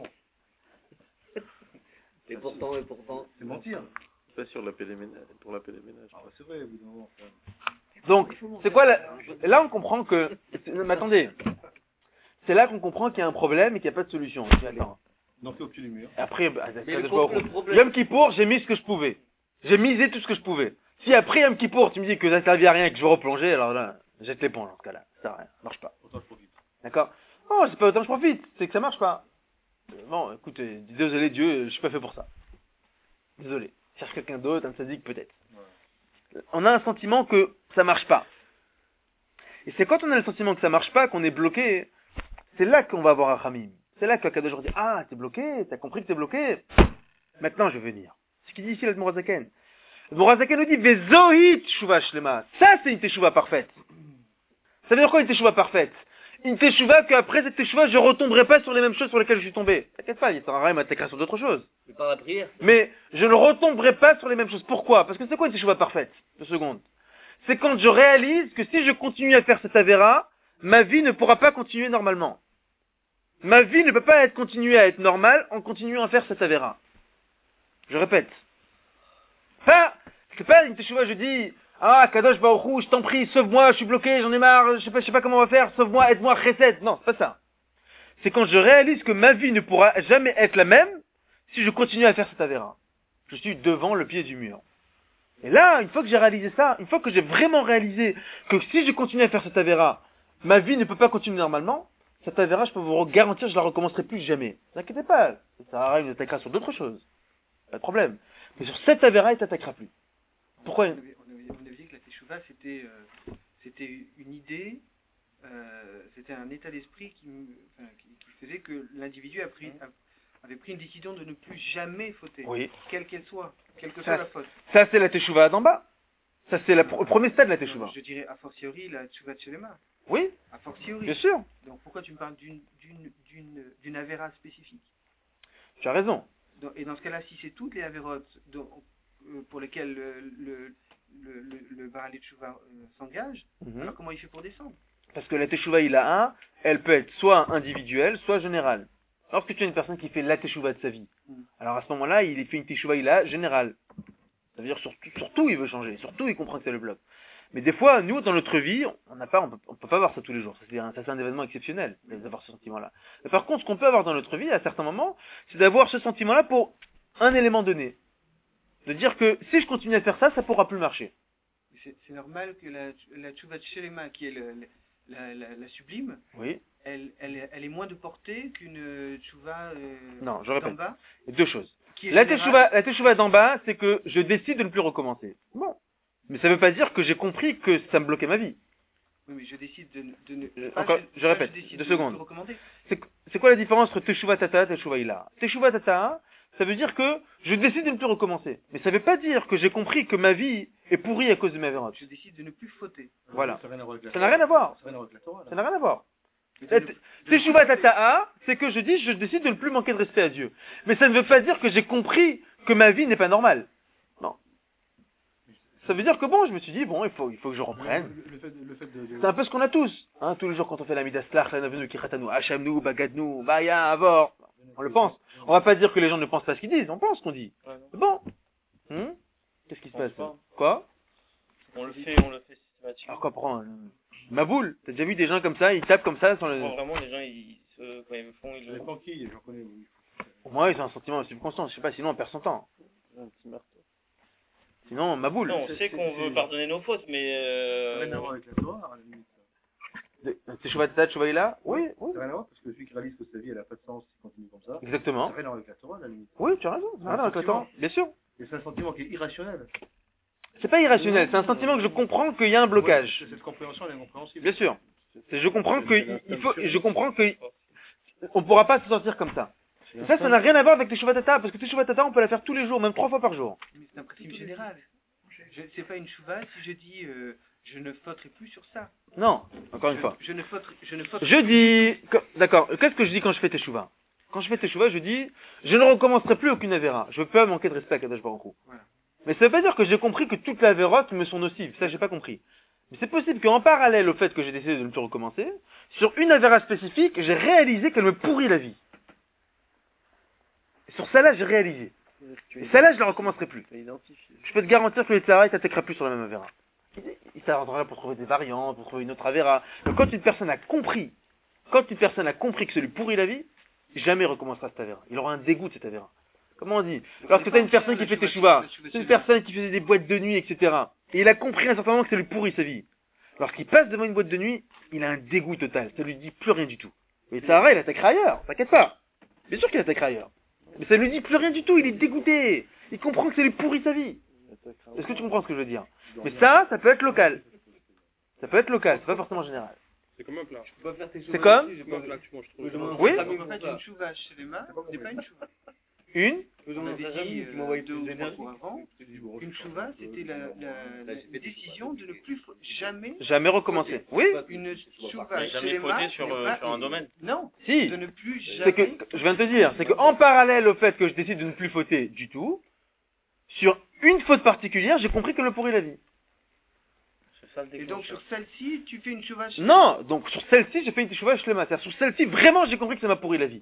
Et pourtant, C'est mentir. Pas sur la paix des ménages, pour la paix des ménages. Ah, c'est vrai, au bout d'un moment. Donc, c'est quoi là, on comprend que, mais attendez. C'est là qu'on comprend qu'il y a un problème et qu'il n'y a pas de solution. Attends. Donc, au pied du mur. Après, Mais le problème- Yom Kippour, j'ai mis ce que je pouvais. J'ai misé tout ce que je pouvais. Si après Yom Kippour, tu me dis que ça ne servait à rien et que je veux replonger, alors là, jette l'éponge dans ce cas-là. Ça sert à rien. Ça marche pas. Autant je profite. D'accord? Non, c'est pas autant que je profite. C'est que ça marche pas. Bon, écoute, désolé Dieu, je suis pas fait pour ça. Désolé. Cherche quelqu'un d'autre, un sadique peut-être. Ouais. On a un sentiment que ça marche pas. Et c'est quand on a le sentiment que ça marche pas, qu'on est bloqué, c'est là qu'on va avoir un Khamim. C'est là qu'Akadosh dit, ah, t'es bloqué, t'as compris que t'es bloqué. Maintenant, je vais venir. Ce qu'il dit ici, l'Admorazaken. L'Admorazaken nous dit, Vezohit Teshuva Shlema. Ça, c'est une teshuva parfaite. Ça veut dire quoi une teshuva parfaite? Une teshuva qu'après cette teshuva, je retomberai pas sur les mêmes choses sur lesquelles je suis tombé. T'inquiète pas, il y aura ma sur d'autres choses. Et par la prière. Mais je ne retomberai pas sur les mêmes choses. Pourquoi? Parce que c'est quoi une teshuva parfaite? 2 secondes. C'est quand je réalise que si je continue à faire cette avéra, ma vie ne pourra pas continuer normalement. Ma vie ne peut pas continuer à être normale en continuant à faire cette avéra. Je répète. C'est pas une teshuva, je dis, ah, Kadosh Baruch Hu, je t'en prie, sauve-moi, je suis bloqué, j'en ai marre, je sais pas comment on va faire, sauve-moi, aide-moi, chesed. Non, c'est pas ça. C'est quand je réalise que ma vie ne pourra jamais être la même si je continue à faire cette avéra. Je suis devant le pied du mur. Et là, une fois que j'ai réalisé ça, une fois que j'ai vraiment réalisé que si je continue à faire cette avéra, ma vie ne peut pas continuer normalement, cette avéra, je peux vous garantir, je la recommencerai plus jamais. Ne vous inquiétez pas, ça arrive d'attaquer sur d'autres choses. Pas de problème. Mais sur cette avéra, il t'attaquera plus. Pourquoi? On avait dit que la teshuva, c'était une idée, c'était un état d'esprit qui faisait que l'individu avait pris une décision de ne plus jamais fauter, Oui. quelle qu'elle soit, quelle que soit la faute. Ça, c'est la teshuva d'en bas. Ça, c'est le premier stade de la teshuva. Je dirais a fortiori la teshuva de Shelema. Oui, A fortiori. bien sûr. Donc pourquoi tu me parles d'une avéra spécifique? Tu as raison. Et dans ce cas-là, si c'est toutes les avérotes pour lesquelles le Baal Teshuva s'engage, Mhm. alors comment il fait pour descendre? Parce que la teshuva, il a un, elle peut être soit individuelle, soit générale. Lorsque tu as une personne qui fait la teshuva de sa vie, alors à ce moment-là, il fait une teshuva, il a générale. Ça veut dire surtout il veut changer, surtout il comprend que ça le bloque. Mais des fois, nous, dans notre vie, on peut pas avoir ça tous les jours. Ça, c'est un événement exceptionnel, d'avoir ce sentiment-là. Mais par contre, ce qu'on peut avoir dans notre vie, à certains moments, c'est d'avoir ce sentiment-là pour un élément donné. De dire que si je continue à faire ça, ça pourra plus marcher. C'est normal que la Teshuva de Shelema, qui est la sublime, Oui. elle est moins de portée qu'une Teshuva Non, je répète. d'en bas, Il y a 2 choses. qui est La générale. teshuva d'en bas, c'est que je décide de ne plus recommencer. Bon. Mais ça veut pas dire que j'ai compris que ça me bloquait ma vie. Oui, mais je décide de ne Je répète, décide 2 de ne secondes. plus recommander. C'est quoi la différence entre teshuva tata et teshuva ila? Teshuva tata, ça veut dire que je décide de ne plus recommencer. Mais ça veut pas dire que j'ai compris que ma vie est pourrie à cause de mes avérotes. Je décide de ne plus fauter. Voilà. Ça n'a rien à voir avec la Ça n'a rien à voir. Ça n'a rien à voir avec la Torah, là. Ça n'a rien à voir. Mais La de ne- Teshuva tata, c'est que je décide de ne plus manquer de respect à Dieu. Mais ça ne veut pas dire que j'ai compris que ma vie n'est pas normale. Non. Ça veut dire que bon, je me suis dit, bon, il faut que je reprenne. Le fait de... C'est un peu ce qu'on a tous. Hein, tous les jours quand on fait la Midaslach, la Navenu, Kiratanu, Hachamnu, Bagadnu, Baya, Avor. On le pense. On va pas dire que les gens ne pensent pas ce qu'ils disent, on pense ce qu'on dit. Ouais, non. C'est bon. Qu'est-ce qui se On pense passe pas. Quoi On le fait systématiquement. Alors quoi, prends ma boule. T'as déjà vu des gens comme ça, ils tapent comme ça sans le... Vraiment, les gens, quand ils me font, ils Ça le dépend qui, j'en connais. Oui. Au moins, ils ont un sentiment subconscient. Je sais pas, sinon on perd son temps. Un petit marteau. Sinon, ma boule. Non, on sait qu'on veut pardonner nos fautes, mais Ça n'a rien à voir avec la Torah, à la limite. T'es Chouvatata, Chouvaïla? Oui, oui. Ça n'a rien à voir parce que celui qui réalise que sa vie elle a pas de sens s'il continue comme ça. Ça Exactement. n'a rien à voir avec la Torah, à la limite. Oui, tu as raison. Ça a rien avec le temps. Bien sûr. Et c'est un sentiment qui est irrationnel. C'est pas irrationnel, c'est un sentiment que je comprends qu'il y a un blocage. Ouais, cette compréhension, elle est incompréhensible. Bien sûr. Je comprends je comprends que on pourra pas se sortir comme ça. Et ça n'a rien à voir avec les Chouvatata, parce que les Chouvatata, on peut la faire tous les jours, même 3 fois par jour. Mais c'est un principe général. C'est pas une chouva si je dis je ne fauterai plus sur ça. Non, encore une fois. Je ne fauterai Je dis, d'accord, qu'est-ce que je dis quand je fais Teshuvah? Quand je fais Teshuvah, je dis, je ne recommencerai plus aucune Avera. Je veux pas manquer de respect à Kadosh Baruch Hu. Voilà. Mais ça veut pas dire que j'ai compris que toutes les Averotes me sont nocives. Ça, j'ai pas compris. Mais c'est possible qu'en parallèle au fait que j'ai décidé de ne plus recommencer, sur une Avera spécifique, j'ai réalisé qu'elle me pourrit la vie. Et sur celle-là, j'ai réalisé. Et celle-là, je la recommencerai plus. Je peux te garantir que les Tzara, il t'attaquera plus sur la même Avera. Il s'arrangera pour trouver des variantes, pour trouver une autre Avera. Donc quand une personne a compris que ça lui pourrit la vie, jamais il recommencera cette Avera. Il aura un dégoût de cette Avera. Comment on dit? Lorsque tu as une personne qui fait Teshuvah, c'est une personne qui faisait des boîtes de nuit, etc. Et il a compris à un certain moment que ça lui pourrit sa vie. Lorsqu'il passe devant une boîte de nuit, il a un dégoût total. Ça lui dit plus rien du tout. Et Tzara, il attaquera ailleurs. T'inquiète pas. Bien sûr qu'il attaquera ailleurs. Mais ça lui dit plus rien du tout. Il est dégoûté. Il comprend que ça lui pourrit sa vie. Est-ce que tu comprends ce que je veux dire? Mais ça peut être local. Ça peut être local. C'est pas forcément général. C'est comme un plat. C'est comme? C'est comme un plat que tu manges trop. Oui. En fait, une chouva chez les mains, c'est pas une chouva. Une? On avait dit 2 ou 3 jours avant, une chouva, c'était la décision de ne plus jamais Jamais recommencer. Oui. une chouva chez jamais les mains. faudé sur un domaine. Non, Si. de ne plus C'est jamais. que, je viens de te dire, c'est qu'en parallèle au fait que je décide de ne plus fauter du tout, sur une faute particulière, j'ai compris qu'elle me pourrit la vie. C'est ça le Et déclencheur. donc sur celle-ci, tu fais une chouva chez Non, donc sur celle-ci, j'ai fait une teshuva shlema. C'est-à-dire sur celle-ci, vraiment, j'ai compris que ça m'a pourri la vie.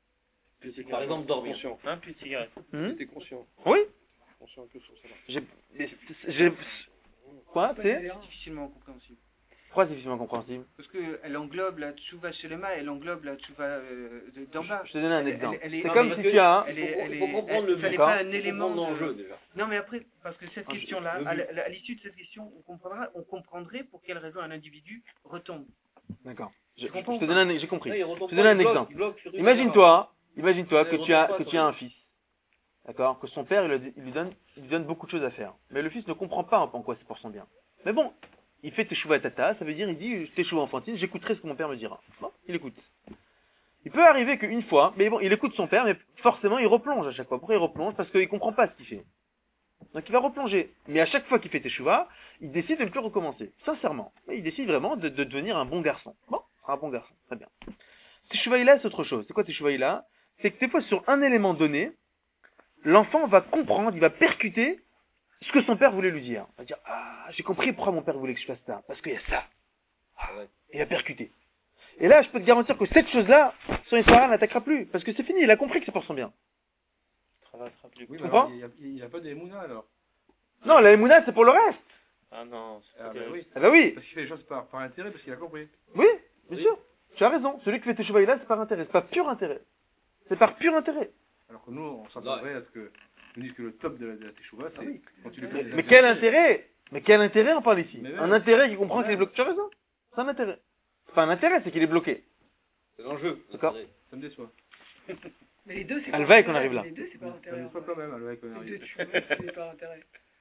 Par exemple, dormir. Un plus de cigarette. T'es conscient. Oui. Conscient que sur ça. J'ai... Quoi, c'est difficilement compréhensible. Pourquoi c'est difficilement compréhensible? Parce que elle englobe la tchouva chez les mains, elle englobe la tchouva d'en bas. Je te donne un exemple. elle est- C'est non, comme mais si parce tu as... Il faut comprendre le ça n'est d'accord. pas un élément d'enjeu déjà. Non, mais après, parce que cette question-là, le à l'issue de cette question, on comprendrait pour quelle raison un individu retombe. D'accord. Tu comprends J'ai compris. Là, il Je retombe te pas, donne un il bloque, exemple. il bloque sur une Imagine-toi que Il tu as retombe pas, un fils. D'accord? Que son père, il lui donne beaucoup de choses à faire. Mais le fils ne comprend pas en quoi c'est pour son bien. Mais bon, il fait teshuva tata, ça veut dire, il dit, teshuva enfantine, j'écouterai ce que mon père me dira. Bon, il écoute. Il peut arriver qu'une fois, mais bon, il écoute son père, mais forcément, il replonge à chaque fois. Pourquoi il replonge? Parce qu'il comprend pas ce qu'il fait. Donc il va replonger. Mais à chaque fois qu'il fait teshuva, il décide de ne plus recommencer. Sincèrement. Et il décide vraiment de devenir un bon garçon. Bon, un bon garçon. Très bien. Teshuva c'est autre chose. C'est quoi teshuva? C'est que des fois, sur un élément donné, l'enfant va comprendre, il va percuter ce que son père voulait lui dire. Il va dire, ah, j'ai compris pourquoi mon père voulait que je fasse ça. Parce qu'il y a ça. Ah, Ouais. il va percuter. Et là, je peux te garantir que cette chose-là, son histoire n'attaquera plus. Parce que c'est fini, il a compris que c'est pour son bien. Traversera plus. Oui, Tu mais comprends? alors, il n'y a pas d'émouna alors. Non, la émouna, c'est pour le reste. Ah non, c'est Ah pas bah oui. Ah bah oui. Parce qu'il fait les choses par intérêt, parce qu'il a compris. Oui, bien sûr. Tu as raison. Celui qui fait tes chevaliers là, c'est par intérêt. C'est pas pur intérêt. C'est par pur intérêt. Alors que nous, on s'attendrait à ce que nous disent que le top de la teshuva, c'est quand tu le fais. Mais quel intérêt? Mais quel intérêt on parle ici? Mais ouais. Un intérêt qui comprend qu'il est bloqué. Tu as raison. C'est un intérêt. C'est pas un intérêt, c'est qu'il est bloqué. C'est l'enjeu. D'accord. Ça me déçoit. Mais les deux, c'est Elle pas va et qu'on arrive là. Les deux, c'est pas Ça me intérêt. déçoit quand même, alors qu'on Les deux, arrive. tu vois, c'est pas intérêt.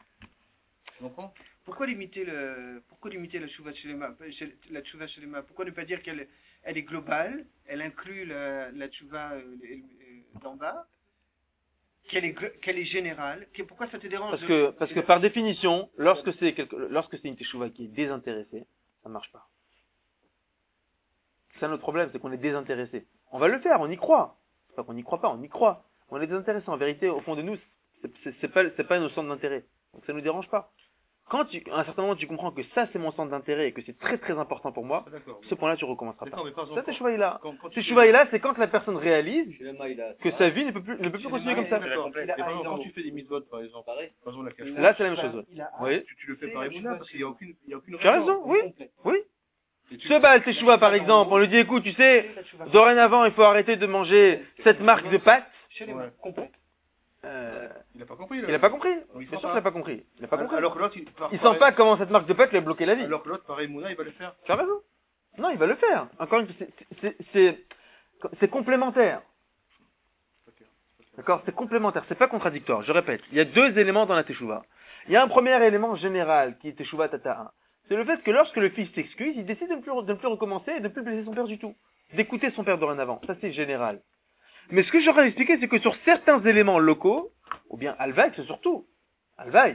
Tu comprends? Pourquoi limiter la chouva chez les mains? La chouva chez les mains. Pourquoi ne pas dire qu'elle est globale, elle inclut la chouva d'en bas, qu'elle est générale, pourquoi ça te dérange? Parce que par définition, lorsque c'est une teshuva qui est désintéressée, ça ne marche pas. C'est notre problème, c'est qu'on est désintéressé. On va le faire, on y croit. C'est pas qu'on n'y croit pas, on y croit. On est désintéressé. En vérité, au fond de nous, c'est pas nos centres d'intérêt. Donc ça nous dérange pas. à un certain moment tu comprends que ça c'est mon centre d'intérêt et que c'est très très important pour moi, Ah, d'accord. ce point-là tu recommenceras pas. D'accord, mais par Ça exemple, teshuva là. quand tu Teshuva là, c'est quand la personne réalise Je suis le maïla. que sa vie ne peut plus continuer comme ça. D'accord. complet. Mais par exemple, quand tu fais des mitzvot, par exemple, Pareil. par exemple la cache, Là c'est la même chose. Ouais. Il a Oui. tu le fais par émouna parce qu'il n'y a aucune Tu as raison, oui. Oui. Et tu- Ce Baal Teshuva par exemple, on lui dit écoute, tu sais, dorénavant il faut arrêter de manger cette marque de pâtes. Chez les Ouais. mains, complet. Il n'a pas compris. Là. Il a pas compris. Donc, il Bien sent sûr pas. qu'il a pas compris. Il a pas compris. Alors que l'autre, Il sent pas comment cette marque de pâtes lui a bloqué la vie. Alors que l'autre, par émouna, il va le faire. Tu as raison. Non, il va le faire. Encore une fois, c'est complémentaire. D'accord? C'est complémentaire, c'est pas contradictoire. Je répète, il y a deux éléments dans la teshuva. Il y a un premier élément général qui est teshuva tata. C'est le fait que lorsque le fils s'excuse, il décide de ne plus recommencer et de ne plus blesser son père du tout. D'écouter son père dorénavant. Ça, c'est général. Mais ce que j'aurais expliqué, c'est que sur certains éléments locaux, ou bien alvaï, c'est surtout. Alvaï.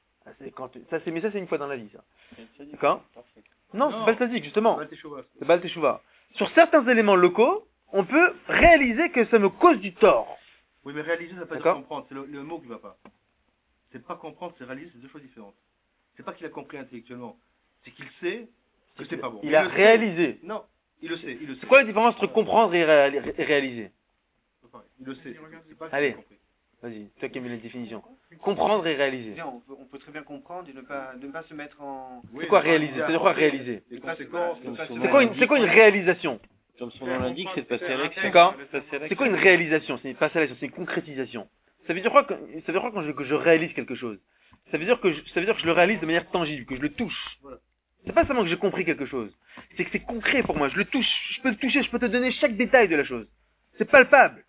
Ça, c'est une fois dans la vie, ça. D'accord? Non, Non. c'est pas le tzaddik, justement. Baal Teshuva. C'est Baal Teshuva. Sur certains éléments locaux, on peut réaliser que ça me cause du tort. Oui, mais réaliser, ça veut pas dire D'accord. comprendre. C'est le mot qui va pas. C'est pas comprendre, c'est réaliser, c'est deux choses différentes. C'est pas qu'il a compris intellectuellement. C'est qu'il sait que c'est pas bon. Il a le sait. réalisé. Non, il le sait. C'est quoi la différence entre comprendre et réaliser? Il le sait. C'est pas qu'il Allez. a compris. Vas-y, toi qui aimes les définitions. Comprendre et réaliser. Bien, on peut très bien comprendre et ne pas se mettre en... Oui, C'est quoi mais réaliser? il a- C'est quoi réaliser? Les conséquences. C'est quoi une réalisation? Comme son nom l'indique, c'est de passer à l'action. D'accord? C'est quoi une réalisation? C'est pas ça l'action, c'est une concrétisation. Ça veut dire quoi que je réalise quelque chose? Ça veut dire que je le réalise de manière tangible, que je le touche. Voilà. C'est pas seulement que j'ai compris quelque chose. C'est que c'est concret pour moi. Je le touche. Je peux le toucher. Je peux te donner chaque détail de la chose. C'est palpable.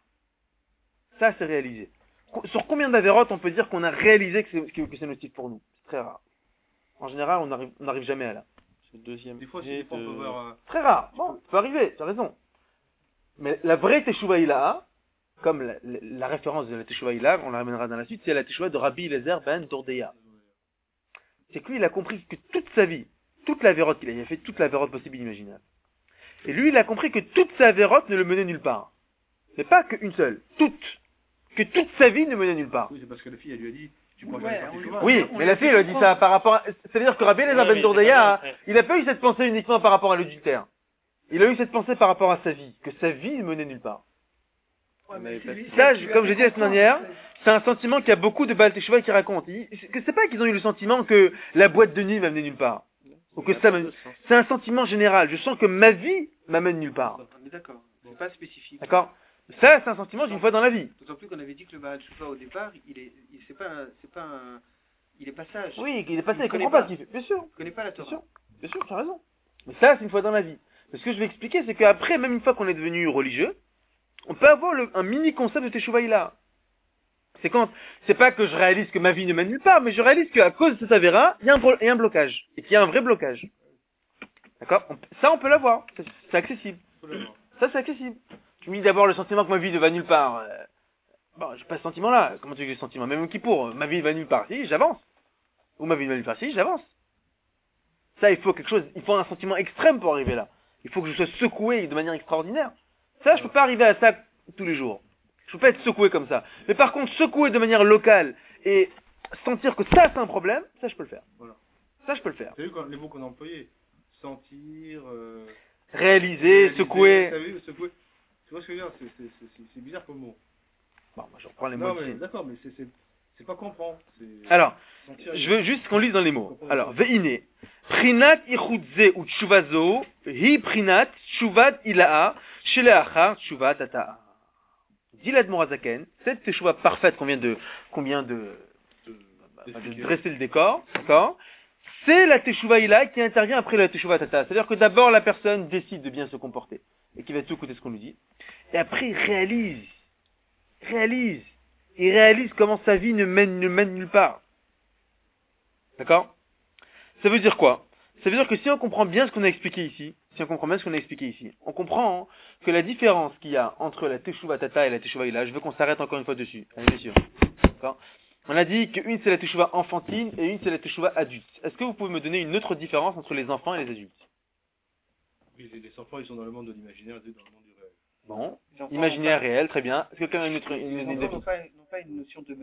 Ça, c'est réalisé. Sur combien d'avérotes on peut dire qu'on a réalisé que c'est nocif pour nous? C'est très rare. En général, on n'arrive jamais à là. C'est le deuxième. Des fois, jet on peut voir. Très rare. Bon, ça peut arriver. Tu as raison. Mais la vraie Teshuva Ilaha, comme la référence de la Teshuva Ilaha, on la ramènera dans la suite, c'est la Teshuva de Rabbi Eliezer ben Dordeya. C'est que lui, il a compris que toute sa vie, toute la vérote qu'il a fait, toute la vérote possible et imaginable. Et lui, il a compris que toute sa vérote ne le menait nulle part. Mais pas qu'une seule, toute. Que toute sa vie ne menait nulle part. Oui, c'est parce que la fille, elle lui a dit, tu prends Ouais, jamais on tes lui- chevaux. Oui, mais la fille, elle a dit ça par rapport à... C'est-à-dire que Rabbi Eliezer ben Dordeya, il n'a pas eu cette pensée uniquement par rapport à l'adultère. Il a eu cette pensée par rapport à sa vie, que sa vie ne menait nulle part. Ouais, mais c'est lui- Ça, tu comme vas j'ai dit la semaine dernière, c'est un sentiment qu'il y a beaucoup de Baal Teshuva qui racontent. C'est pas qu'ils ont eu le sentiment que la boîte de nuit m'a mené nulle part. Ou que ça c'est un sentiment général. Je sens que ma vie m'amène nulle part. On est d'accord, c'est pas spécifique. D'accord? Ça, c'est un sentiment d'une fois dans la vie. D'autant plus qu'on avait dit que le Baal Shoufa au départ, il est pas sage. Oui, il est passé, Il il comprend connaît pas pas. ce qu'il fait. Bien sûr, Il connaît pas la bien Torah. sûr, bien sûr, tu as raison. Mais ça, c'est une fois dans la vie. Mais ce que je vais expliquer, c'est qu'après, même une fois qu'on est devenu religieux, on peut avoir un mini concept de Teshuva Ilaha. C'est pas que je réalise que ma vie ne mène nulle part, mais je réalise qu'à cause de cet avéra, il y a un blocage. Et qu'il y a un vrai blocage. D'accord? Ça, on peut l'avoir. C'est accessible. Ça, c'est accessible. Tu me dis d'abord le sentiment que ma vie ne va nulle part. Bon, j'ai pas ce sentiment-là. Comment tu veux que j'ai ce sentiment? Même au Kippour, ma vie va nulle part. Si, j'avance. Ou ma vie va nulle part. Si, j'avance. Ça, il faut un sentiment extrême pour arriver là. Il faut que je sois secoué de manière extraordinaire. Ça, je peux pas arriver à ça tous les jours. Je peux pas être secoué comme ça. Mais par contre, secoué de manière locale et sentir que ça, c'est un problème, ça, je peux le faire. Voilà. Ça, je peux le faire. T'as vu quand les mots qu'on a employés? Sentir, Réaliser, secouer. T'as vu, secouer? Tu vois ce que je veux dire? C'est bizarre comme mot. Bon, moi, je reprends les Non, mots mais ici. d'accord, mais c'est pas comprendre. c'est- Alors, sentir, je veux juste qu'on lise dans les mots. Alors, ve'ine. Prinat ichudze ou tshuvazo, hi prinat tshuvat ilaha, sheleachar tshuvat ata'a. Dit l'Admorazaken, cette teshuva parfaite qu'on vient de dresser le décor, d'accord? C'est la teshuva ilaha qui intervient après la teshuva tata. C'est-à-dire que d'abord la personne décide de bien se comporter et qui va tout écouter ce qu'on lui dit. Et après il réalise comment sa vie ne mène nulle part. D'accord? Ça veut dire quoi? Ça veut dire que si on comprend bien ce qu'on a expliqué ici, on comprend que la différence qu'il y a entre la teshuva tata et la teshuva ilaha, je veux qu'on s'arrête encore une fois dessus. Allez, messieurs. D'accord? On a dit qu'une c'est la teshuva enfantine et une c'est la teshuva adulte. Est-ce que vous pouvez me donner une autre différence entre les enfants et les adultes? Oui, les enfants, ils sont dans le monde de l'imaginaire, les deux dans le monde du réel. Bon. Les enfants Imaginaire n'ont réel, très bien. Est-ce que quelqu'un a une pas- les enfants n'ont pas une notion d'eux-mêmes.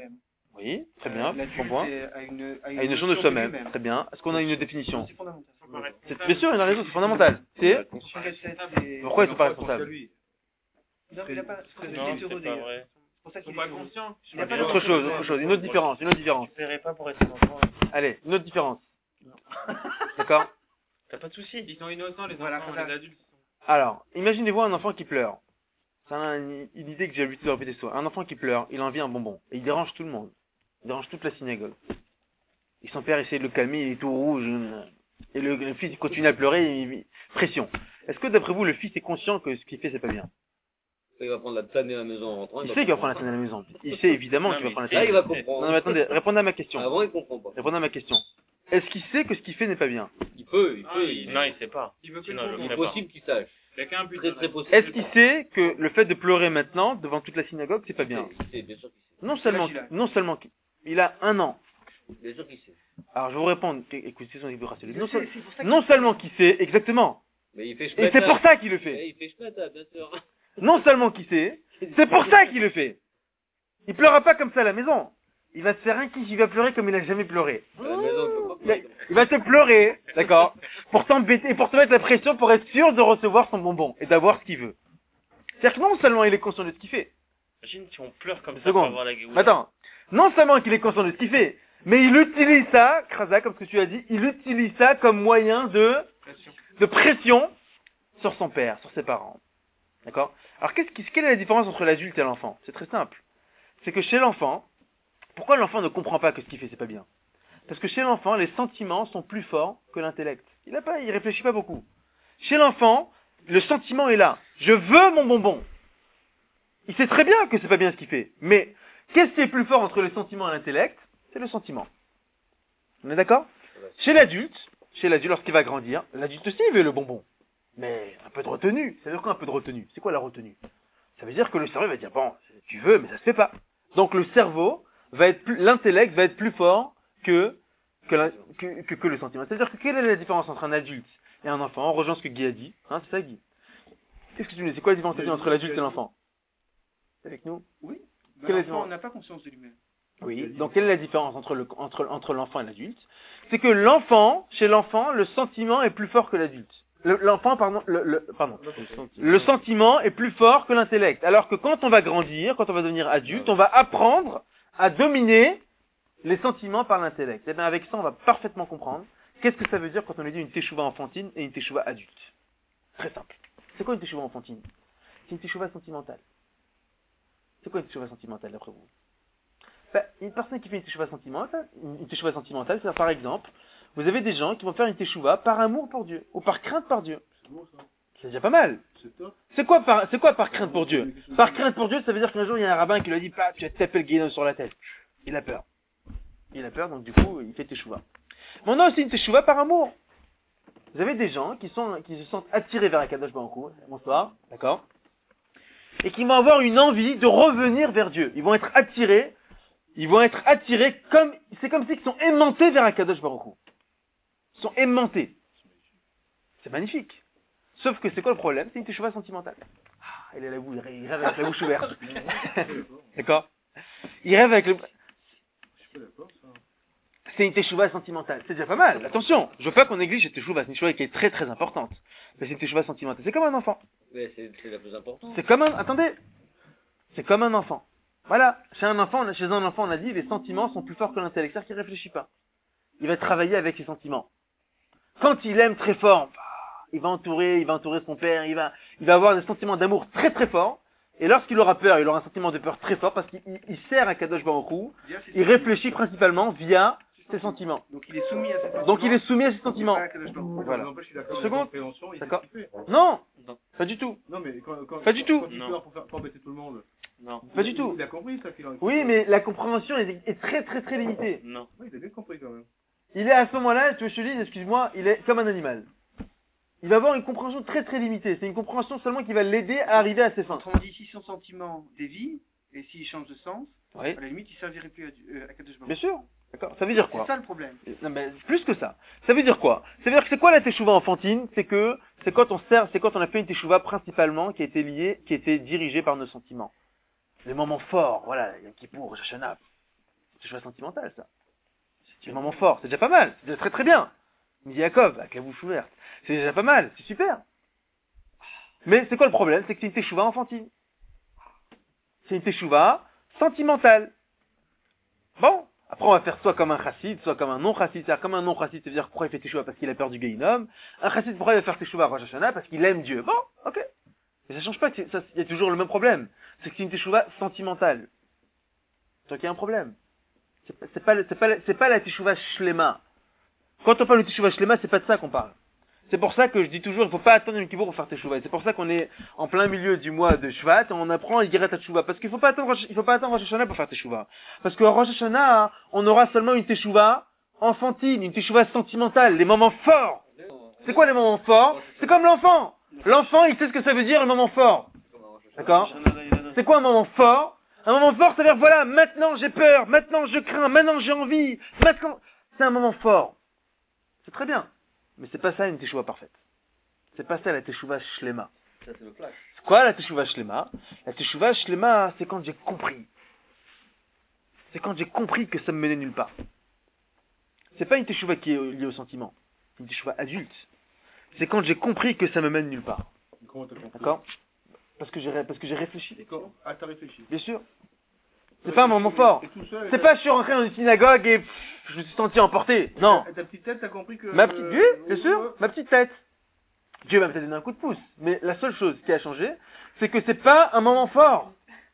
Oui, très bien, bon L'adulte point. a À une notion de soi-même, très bien. Est-ce qu'on a une définition? C'est fondamental. Bien sûr, il a raison, c'est fondamental. C'est pourquoi ils sont pas L'enfant est conscient, responsables? lui. Non, mais il n'a pas. C'est pour ça qu'il Non, est c'est heureux pas d'ailleurs. vrai. C'est pour ça qu'il Ils sont est pas heureux. conscients. Il n'y a pas Autre Autre chose, une autre différence, Tu paierais pas pour être un enfant. Allez, une autre différence. D'accord? T'as pas de soucis. Ils sont innocents, les Voilà, enfants, c'est ça. les adultes. Alors, imaginez-vous un enfant qui pleure. C'est une idée que j'ai l'habitude de répéter souvent. Un enfant qui pleure, il a envie un bonbon. Et il dérange tout le monde. Il dérange toute la synagogue. Et son père essaie de le calmer, il est tout rouge. Et le fils il continue à pleurer, pression. Est-ce que d'après vous, le fils est conscient que ce qu'il fait, c'est pas bien? Il va prendre la tannée à la maison en rentrant. Il sait qu'il va prendre la scène à la maison. Il sait évidemment Non, qu'il va mais prendre la Là, scène. il va Non, comprendre. mais attendez, répondez à ma question. Avant, il comprend pas. Répondez à ma question. Est-ce qu'il sait que ce qu'il fait n'est pas bien? Il peut. Non, il sait pas. Il veut que Sinon, le je bon. le Il est ferai pas. possible qu'il sache. Il n'y a qu'un but. Très, dans la très vie. possible. Est-ce qu'il sait que le fait de pleurer maintenant, devant toute la synagogue, c'est pas bien? Il sait, bien sûr qu'il sait. Non seulement qu'il a 1 an. Bien sûr qu'il sait. Alors je vais vous répondre, écoutez son livre rationnel. Je sais, c'est pour ça Non seulement qu'il sait, exactement. Mais il fait Et c'est pour ça qu'il le Eh, fait. il fait schmata, bien sûr. Non seulement qu'il sait, c'est pour ça qu'il le fait. Il pleurera pas comme ça à la maison. Il va se faire un kiff, il va pleurer comme il a jamais pleuré. À la maison, il peut pas Il va- pleurer. il va te pleurer, d'accord, pour t'embêter, pour te mettre la pression, pour être sûr de recevoir son bonbon et d'avoir ce qu'il veut. C'est-à-dire que non seulement il est conscient de ce qu'il fait, Imagine si on pleure comme Une ça pour seconde. avoir la gueule. attends, non seulement qu'il est conscient de ce qu'il fait, mais il utilise ça, Krasa, comme ce que tu as dit, il utilise ça comme moyen de pression sur son père, sur ses parents. D'accord? Alors quelle est la différence entre l'adulte et l'enfant? C'est très simple. C'est que chez l'enfant, pourquoi l'enfant ne comprend pas que ce qu'il fait c'est pas bien? Parce que chez l'enfant, les sentiments sont plus forts que l'intellect. Il réfléchit pas beaucoup. Chez l'enfant, le sentiment est là. Je veux mon bonbon. Il sait très bien que c'est pas bien ce qu'il fait. Mais qu'est-ce qui est plus fort entre le sentiment et l'intellect? C'est le sentiment. On est d'accord? Chez l'adulte, lorsqu'il va grandir, l'adulte aussi il veut le bonbon. Mais un peu de retenue. Ça veut dire quoi un peu de retenue? C'est quoi la retenue? Ça veut dire que le cerveau va dire, bon, tu veux, mais ça se fait pas. Donc le cerveau l'intellect va être plus fort que le sentiment. C'est-à-dire que quelle est la différence entre un adulte et un enfant? On rejoint ce que Guy a dit. Hein, c'est ça, Guy? Qu'est-ce que tu me dis? C'est quoi la différence entre l'adulte et l'enfant? C'est avec nous? Oui. Quelle est la L'enfant différence? n'a pas conscience de lui-même. Oui. Donc quelle est la différence entre l'enfant et l'adulte? C'est que chez l'enfant, le sentiment est plus fort que l'adulte. Le sentiment est plus fort que l'intellect. Alors que quand on va grandir, quand on va devenir adulte, on va apprendre à dominer les sentiments par l'intellect. Et bien avec ça, on va parfaitement comprendre qu'est-ce que ça veut dire quand on dit une teshuva enfantine et une teshuva adulte. Très simple. C'est quoi une teshuva enfantine? C'est une teshuva sentimentale. C'est quoi une teshuva sentimentale d'après vous? Une personne qui fait une teshuva sentimentale, c'est par exemple, vous avez des gens qui vont faire une teshuva par amour pour Dieu, ou par crainte par Dieu. C'est déjà pas mal. C'est quoi par crainte pour Dieu? Par crainte pour Dieu, ça veut dire qu'un jour il y a un rabbin qui lui a dit, tu vas te taper le guénon sur la tête. Il a peur. Donc du coup, il fait teshuva. Mais on a aussi une teshuva par amour. Vous avez des gens qui se sentent attirés vers Akadosh Baruch Hu, bonsoir, d'accord? Et qui vont avoir une envie de revenir vers Dieu. Ils vont être attirés c'est comme s'ils sont aimantés vers Akadosh Baruch Hu. Ils sont aimantés. C'est magnifique. Sauf que c'est quoi le problème? C'est une teshuva sentimentale. Ah, il rêve avec la bouche ouverte. D'accord? Il rêve avec le... C'est une teshuva sentimentale. C'est déjà pas mal. Attention, je veux pas qu'on néglige cette teshuva. C'est une teshuva qui est très très importante. Mais c'est une teshuva sentimentale. C'est comme un enfant. Mais c'est la plus importante. Attendez. C'est comme un enfant. Voilà. Chez un enfant, on a dit, les sentiments sont plus forts que l'intellect. C'est-à-dire qu'il réfléchit pas. Il va travailler avec ses sentiments. Quand il aime très fort, il va entourer son père, il va avoir des sentiments d'amour très très forts. Et lorsqu'il aura peur, il aura un sentiment de peur très fort parce qu'il sert à Kadosh Baruch Hu. Il réfléchit principalement via ses sentiments. Donc il est soumis à ses sentiments. Voilà. N'empêche, il a quand même Seconde. une compréhension, il sait D'accord. ce qu'il fait. Non, Non. pas du tout. Non, mais Pas du tout. Quand il pleure pour embêter tout le monde. Non. Pas du tout. Il a compris ça qu'il en Oui, mais la compréhension est très très très limitée. Non. Oui, il a bien compris quand même. Il est à ce moment-là, tu veux que je te dise, excuse-moi, il est comme un animal. Il va avoir une compréhension très très limitée. C'est une compréhension seulement qui va l'aider à arriver à ses fins. Autrement dit, si son sentiment dévie, et s'il change de sens, Oui. à la limite, il servirait plus à Kadosh Baruch Hu. Bien sûr. D'accord. Ça veut dire quoi? C'est ça le problème. Non, mais plus que ça. Ça veut dire quoi? Ça veut dire que c'est quoi la teshuva enfantine? C'est quand on a fait une teshuva principalement qui était dirigée par nos sentiments. Les moments forts, voilà, Yom Kippour, Rosh Hashanah. teshuva sentimentale, ça. C'est un moment fort, c'est déjà pas mal, c'est déjà très très bien. Il me dit Yaakov, avec la bouche ouverte. C'est déjà pas mal, c'est super. Mais c'est quoi le problème? C'est que c'est une teshuva enfantine. C'est une teshuva sentimentale. Bon, après on va faire soit comme un chassid, soit comme un non-chassid. C'est-à-dire comme un non-chassid, c'est-à-dire pourquoi il fait teshuva parce qu'il a peur du Gehinnom. Un chassid, pourquoi il va faire teshuva à Rosh Hashanah parce qu'il aime Dieu. Bon, ok. Mais ça change pas, il y a toujours le même problème. C'est que c'est une teshuva sentimentale. Donc il y a un problème. C'est pas la teshuva shlema. Quand on parle de teshuva shlema, c'est pas de ça qu'on parle. C'est pour ça que je dis toujours, il faut pas attendre Yom Kippour pour faire teshuva. Et c'est pour ça qu'on est en plein milieu du mois de Shvat et on apprend Yirat teshuva. Parce qu'il faut pas attendre Rosh Hashanah pour faire teshuva. Parce que Rosh Hashanah, on aura seulement une teshuva enfantine, une teshuva sentimentale, les moments forts. C'est quoi les moments forts? C'est comme l'enfant. L'enfant, il sait ce que ça veut dire, le moment fort. D'accord? C'est quoi un moment fort? Un moment fort, ça veut dire, voilà, maintenant j'ai peur, maintenant je crains, maintenant j'ai envie, maintenant... C'est un moment fort. C'est très bien. Mais c'est pas ça une teshuva parfaite. C'est pas ça la teshuva shlema. Ça, c'est le flash. C'est quoi la teshuva shlema? La teshuva shlema, c'est quand j'ai compris. C'est quand j'ai compris que ça me menait nulle part. C'est pas une teshuva qui est liée au sentiment. C'est une teshuva adulte. C'est quand j'ai compris que ça me mène nulle part. Comment t'as compris? D'accord? Parce que j'ai réfléchi. Ah, t'as réfléchi. Bien sûr. C'est pas un moment fort. C'est pas je suis rentré dans une synagogue et je me suis senti emporté. Non. Ta petite tête, t'as compris que... Ma petite vue, bien sûr, ma petite tête. Dieu m'a peut-être donné un coup de pouce. Mais la seule chose qui a changé, c'est que c'est pas un moment fort.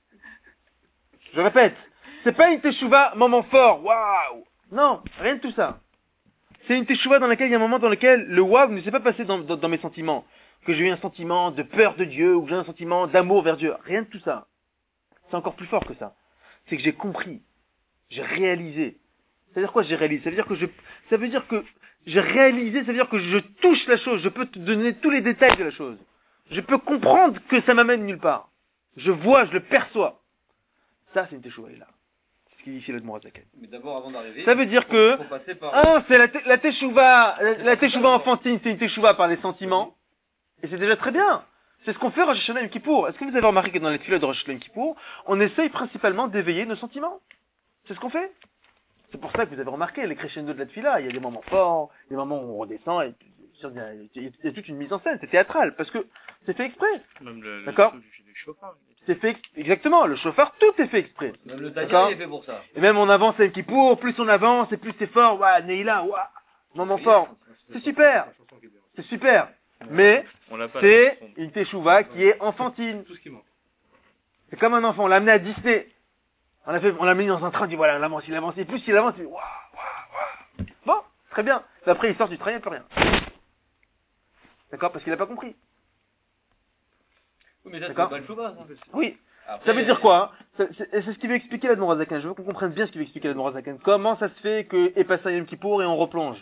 Je répète. C'est pas une teshuva moment fort. Waouh. Non, rien de tout ça. C'est une teshuva dans laquelle il y a un moment dans lequel le waouh ne s'est pas passé dans mes sentiments. Que j'ai eu un sentiment de peur de Dieu ou que j'ai un sentiment d'amour vers Dieu. Rien de tout ça. C'est encore plus fort que ça. C'est que j'ai compris. J'ai réalisé. Ça veut dire quoi j'ai réalisé? Ça veut dire que j'ai réalisé, ça veut dire que je touche la chose. Je peux te donner tous les détails de la chose. Je peux comprendre que ça m'amène nulle part. Je vois, je le perçois. Ça, c'est une teshuva là. C'est ce qu'il dit ici l'Admor HaZaken. Mais d'abord, avant d'arriver, ça veut dire que, faut passer par... c'est la teshuva enfantine, c'est une teshuva par les sentiments. Et c'est déjà très bien. C'est ce qu'on fait Rosh Hashanah Yom Kippour. Est-ce que vous avez remarqué que dans les tefilot de Rosh Hashanah Yom Kippour, on essaye principalement d'éveiller nos sentiments? C'est ce qu'on fait. C'est pour ça que vous avez remarqué les crescendo de la tefila. Il y a des moments forts, des moments où on redescend, et il y a toute une mise en scène. C'est théâtral, parce que c'est fait exprès. Même D'accord? le chauffard. C'est fait, exactement, le chauffard, tout est fait exprès. Même le D'accord? Tania, il est fait pour ça. Et même on avance à Yom Kippour, plus on avance, et plus c'est fort. Ouah, Neila, ouah, moment fort. C'est super. C'est super. Mais, On l'a pas. c'est une teshuva qui est enfantine. Tout ce qui manque. C'est comme un enfant, on l'a amené à Disney. On l'a mis dans un train, on dit voilà, il avance, et plus il avance, il dit waouh, waouh, waouh. Bon, très bien. Et après, il sort du train, il n'y a plus rien. D'accord? Parce qu'il n'a pas compris. Oui, mais ça, c'est D'accord. pas le chouba, ça. Oui. Après, Ça veut dire quoi? C'est ce qu'il veut expliquer l'Admor HaZaken. Je veux qu'on comprenne bien ce qu'il veut expliquer l'Admor HaZaken. Comment ça se fait que est passé un Yom Kippour et on replonge?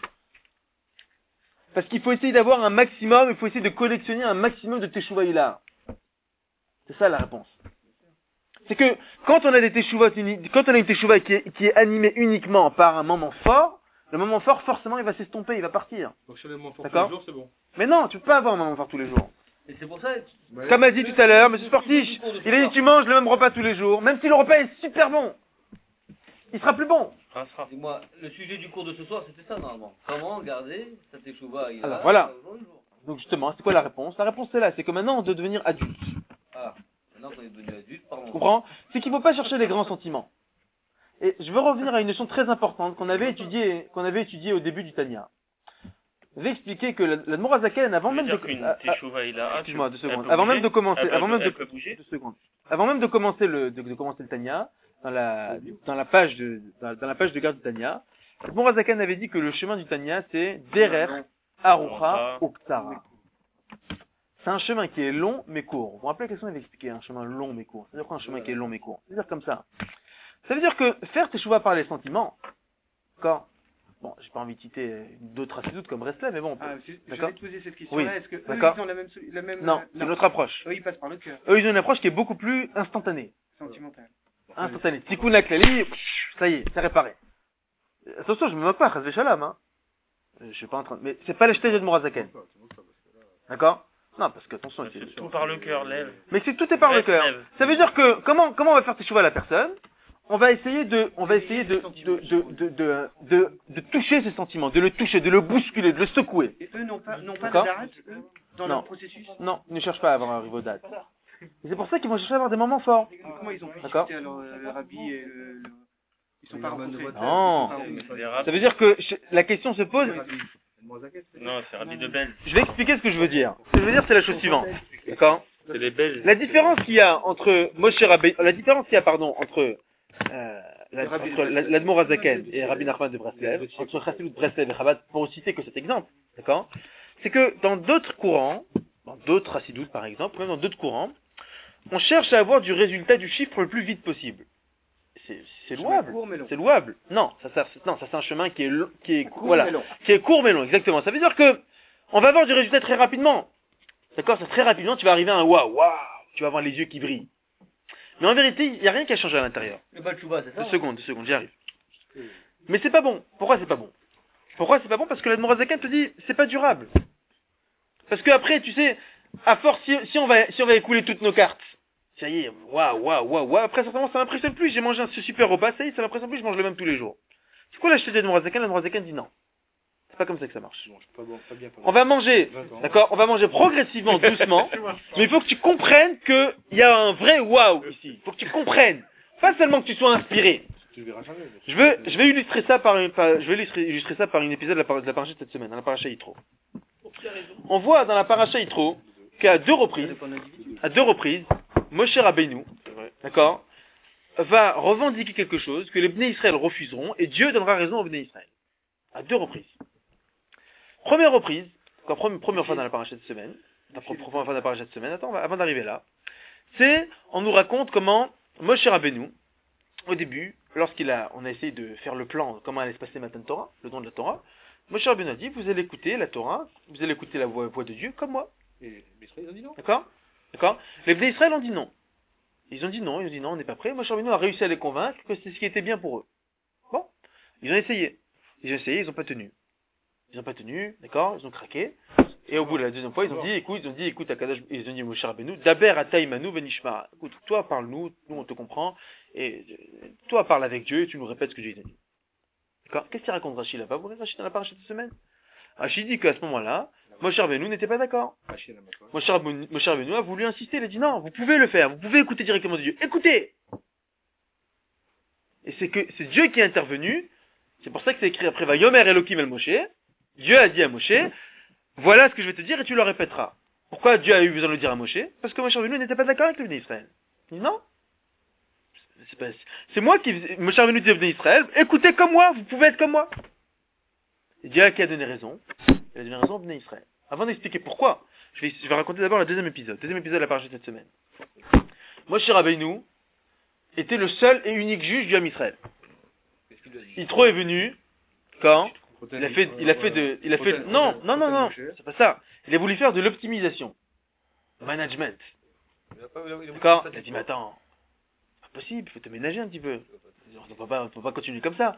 Parce qu'il faut essayer d'avoir un maximum, il faut essayer de collectionner un maximum de teshuvaïla. C'est ça la réponse. C'est que quand on a des teshuva, quand on a une teshuva qui est animée uniquement par un moment fort, le moment fort forcément il va s'estomper, il va partir. Donc sur les moments forts tous D'accord. les jours, c'est bon. Mais non, tu peux pas avoir un moment fort tous les jours. Et c'est pour ça... Comme a dit tout à l'heure, monsieur Sportiche, il a dit tu manges le même repas tous les jours, même si le repas est super bon, il sera plus bon. Dis-moi, le sujet du cours de ce soir, c'était ça, normalement. Comment garder cette échouva il Alors, a, voilà. jour le jour. Donc justement, c'est quoi la réponse? La réponse c'est là, c'est que maintenant on doit devenir adulte. Ah, maintenant qu'on est devenu adulte, pardon. Tu comprends? C'est qu'il ne faut pas chercher les grands sentiments. Et je veux revenir à une notion très importante qu'on avait étudiée au début du Tanya. Je vais expliquer que l'Admor HaZaken, avant même de... Excuse-moi, 2 secondes. Avant même de commencer, deux secondes. Avant même de commencer le Tanya, dans la page de garde du Tanya, l'Admor HaZaken avait dit que le chemin du Tanya, c'est Derer, Arucha, Uktara. C'est un chemin qui est long mais court. Vous vous rappelez qu'est-ce qu'on avait expliqué? Un chemin long mais court. C'est-à-dire quoi un chemin qui est long mais court? C'est-à-dire comme ça. Ça veut dire que faire teshuva par les sentiments, d'accord? Bon, j'ai pas envie de citer d'autres assidoutes comme Breslev, mais bon. Je d'accord? vais te poser cette question-là. Oui, Est-ce que eux, d'accord. ils ont la même... Non, c'est notre approche. Eux, ils passent par le cœur. Eux, ils ont une approche qui est beaucoup plus instantanée. Sentimental. Instantanée. Tikkun HaKlali, ça y est, c'est réparé. Attention, je me moque pas, Chas v'Shalom, hein. Je suis pas en train de... Mais c'est pas l'acheter de Admor HaZaken. D'accord? Non, parce que attention, Tout par le cœur, lève. mais c'est tout est par le cœur. Lève. Ça veut dire que, comment on va faire teshuva à la personne? on va essayer de toucher ces sentiments, de le toucher, de le bousculer, de le secouer. Et eux n'ont pas de D'accord. date, eux, dans Non. leur processus. Non, ils ne cherchent pas à avoir un arrivé aux dates. Et c'est pour ça qu'ils vont chercher à avoir des moments forts. Comment ils ont pu D'accord. discuter alors le rabbi et ils sont pas rencontrés. Non. C'est des rabbis. Ça veut dire que la question se pose. Non, c'est Rabbi de Belge. Je vais expliquer ce que je veux dire. Ce que je veux dire, c'est la chose suivante. D'accord. C'est les Belges. La différence qu'il y a entre Moshe Rabbeinu, entre l'Admor Azaken et Rabbi Nachman de Breslev, entre Chassidut Breslev et Chabad, pour citer que cet exemple, d'accord, c'est que dans d'autres courants, dans d'autres Chassidut par exemple, même dans d'autres courants, on cherche à avoir du résultat du chiffre le plus vite possible. C'est louable. Court, mais long. C'est louable. Non, ça c'est un chemin qui est Court, voilà, mais long. qui est court mais long, exactement. Ça veut dire que on va avoir du résultat très rapidement. D'accord, c'est très rapidement, tu vas arriver à un waouh, tu vas avoir les yeux qui brillent. Mais en vérité, il n'y a rien qui a changé à l'intérieur. Le Batchouba, c'est ça? Deux secondes, j'y arrive. Mais c'est pas bon. Pourquoi c'est pas bon? Pourquoi c'est pas bon? Parce que l'Admor Azaken te dit, c'est pas durable. Parce que après, tu sais, à force, si on va écouler toutes nos cartes, ça y est, waouh, après certainement ça m'impressionne plus, j'ai mangé un super repas, ça y est, ça m'impressionne plus, je mange le même tous les jours. C'est quoi l'acheter de l'Admor Azaken? L'Admor Azaken dit non. C'est pas comme ça que ça marche. On va manger, d'accord? On va manger progressivement, doucement, mais il faut que tu comprennes qu'il y a un vrai waouh ici. Il faut que tu comprennes. Pas seulement que tu sois inspiré. Je vais illustrer ça par un épisode de la paracha de cette semaine, dans la paracha Yitro. On voit dans la paracha Yitro qu'à deux reprises, Moshe Rabbeinu, d'accord, va revendiquer quelque chose que les Bnei Israël refuseront et Dieu donnera raison aux Bnei Israël. À deux reprises. Première reprise, première fois dans la paracha de cette semaine, avant d'arriver là, c'est, on nous raconte comment Moshe Rabbeinu, au début, on a essayé de faire le plan, comment allait se passer Matan Torah, le don de la Torah, Moshe Rabbeinu a dit, vous allez écouter la Torah, vous allez écouter la voix de Dieu, comme moi. Et les Israéliens ont dit non. D'accord. Les Bnei Israël ont dit non. Ils ont dit non, on n'est pas prêt. Moshe Rabbeinu a réussi à les convaincre que c'est ce qui était bien pour eux. Bon, ils ont essayé, ils n'ont pas tenu. D'accord, ils ont craqué. Et au bout de la deuxième fois, ils ont dit, écoute, Akadosh, ils ont dit, Moshe Rabbeinu, Daber ataimanu venishma. Écoute, toi parle-nous, nous on te comprend, et toi parle avec Dieu et tu nous répètes ce que Dieu t'a dit. D'accord? Qu'est-ce qu'il raconte Rachid là-bas? Vous voyez Rachid dans la paracha de cette semaine? Rachid dit qu'à ce moment-là, Moshe Rabbeinu n'était pas d'accord. Moshe Rabbeinu a voulu insister, il a dit non, vous pouvez le faire, vous pouvez écouter directement de Dieu. Écoutez! Et c'est Dieu qui est intervenu, c'est pour ça que c'est écrit après, va Yomer Elohim el Moshe. Dieu a dit à Moshe, voilà ce que je vais te dire et tu le répéteras. Pourquoi Dieu a eu besoin de le dire à Moshe? Parce que Moshe Rabbeinu n'était pas d'accord avec le Bnei Israël. Il dit non. C'est moi Moshe Rabbeinu dit au Bnei Israël, écoutez comme moi, vous pouvez être comme moi. Et Dieu qui a donné raison? Il a donné raison au Bnei Israël. Avant d'expliquer pourquoi, je vais raconter d'abord le deuxième épisode de la paracha de cette semaine. Moshe Rabbeinu était le seul et unique juge du Ham Israël. Yitro est venu quand il a fait non, c'est pas ça. Il a voulu faire de l'optimisation. Management. D'accord? Il a dit, mais attends, c'est pas possible, il faut te ménager un petit peu. On ne peut pas continuer comme ça.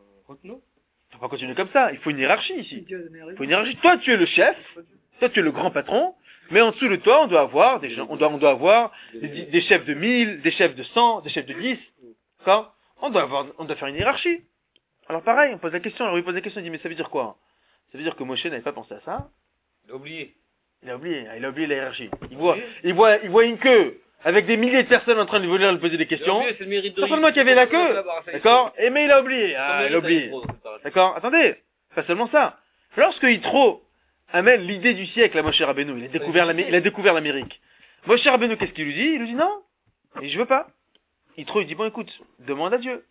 Il faut une hiérarchie ici. Toi, tu es le chef. Toi, tu es le grand patron. Mais en dessous de toi, on doit avoir des gens, on doit avoir des chefs de 1000, des chefs de 100, des chefs de 10. D'accord? On doit faire une hiérarchie. Alors pareil, on pose la question, il dit, mais ça veut dire quoi? Ça veut dire que Moshe n'avait pas pensé à ça? Il a oublié Il a oublié la hiérarchie. Il voit une queue, avec des milliers de personnes en train de venir lui poser des questions. C'est seulement qu'il y avait la queue. D'accord? Mais il a oublié. D'accord? Attendez. Pas seulement ça. Lorsque Yitro amène l'idée du siècle à Moshe Rabbeinu, il a découvert l'Amérique. Moshe Rabbeinu, qu'est-ce qu'il lui dit? Il lui dit non. Et je veux pas. Yitro, il dit, bon, écoute, demande à Dieu.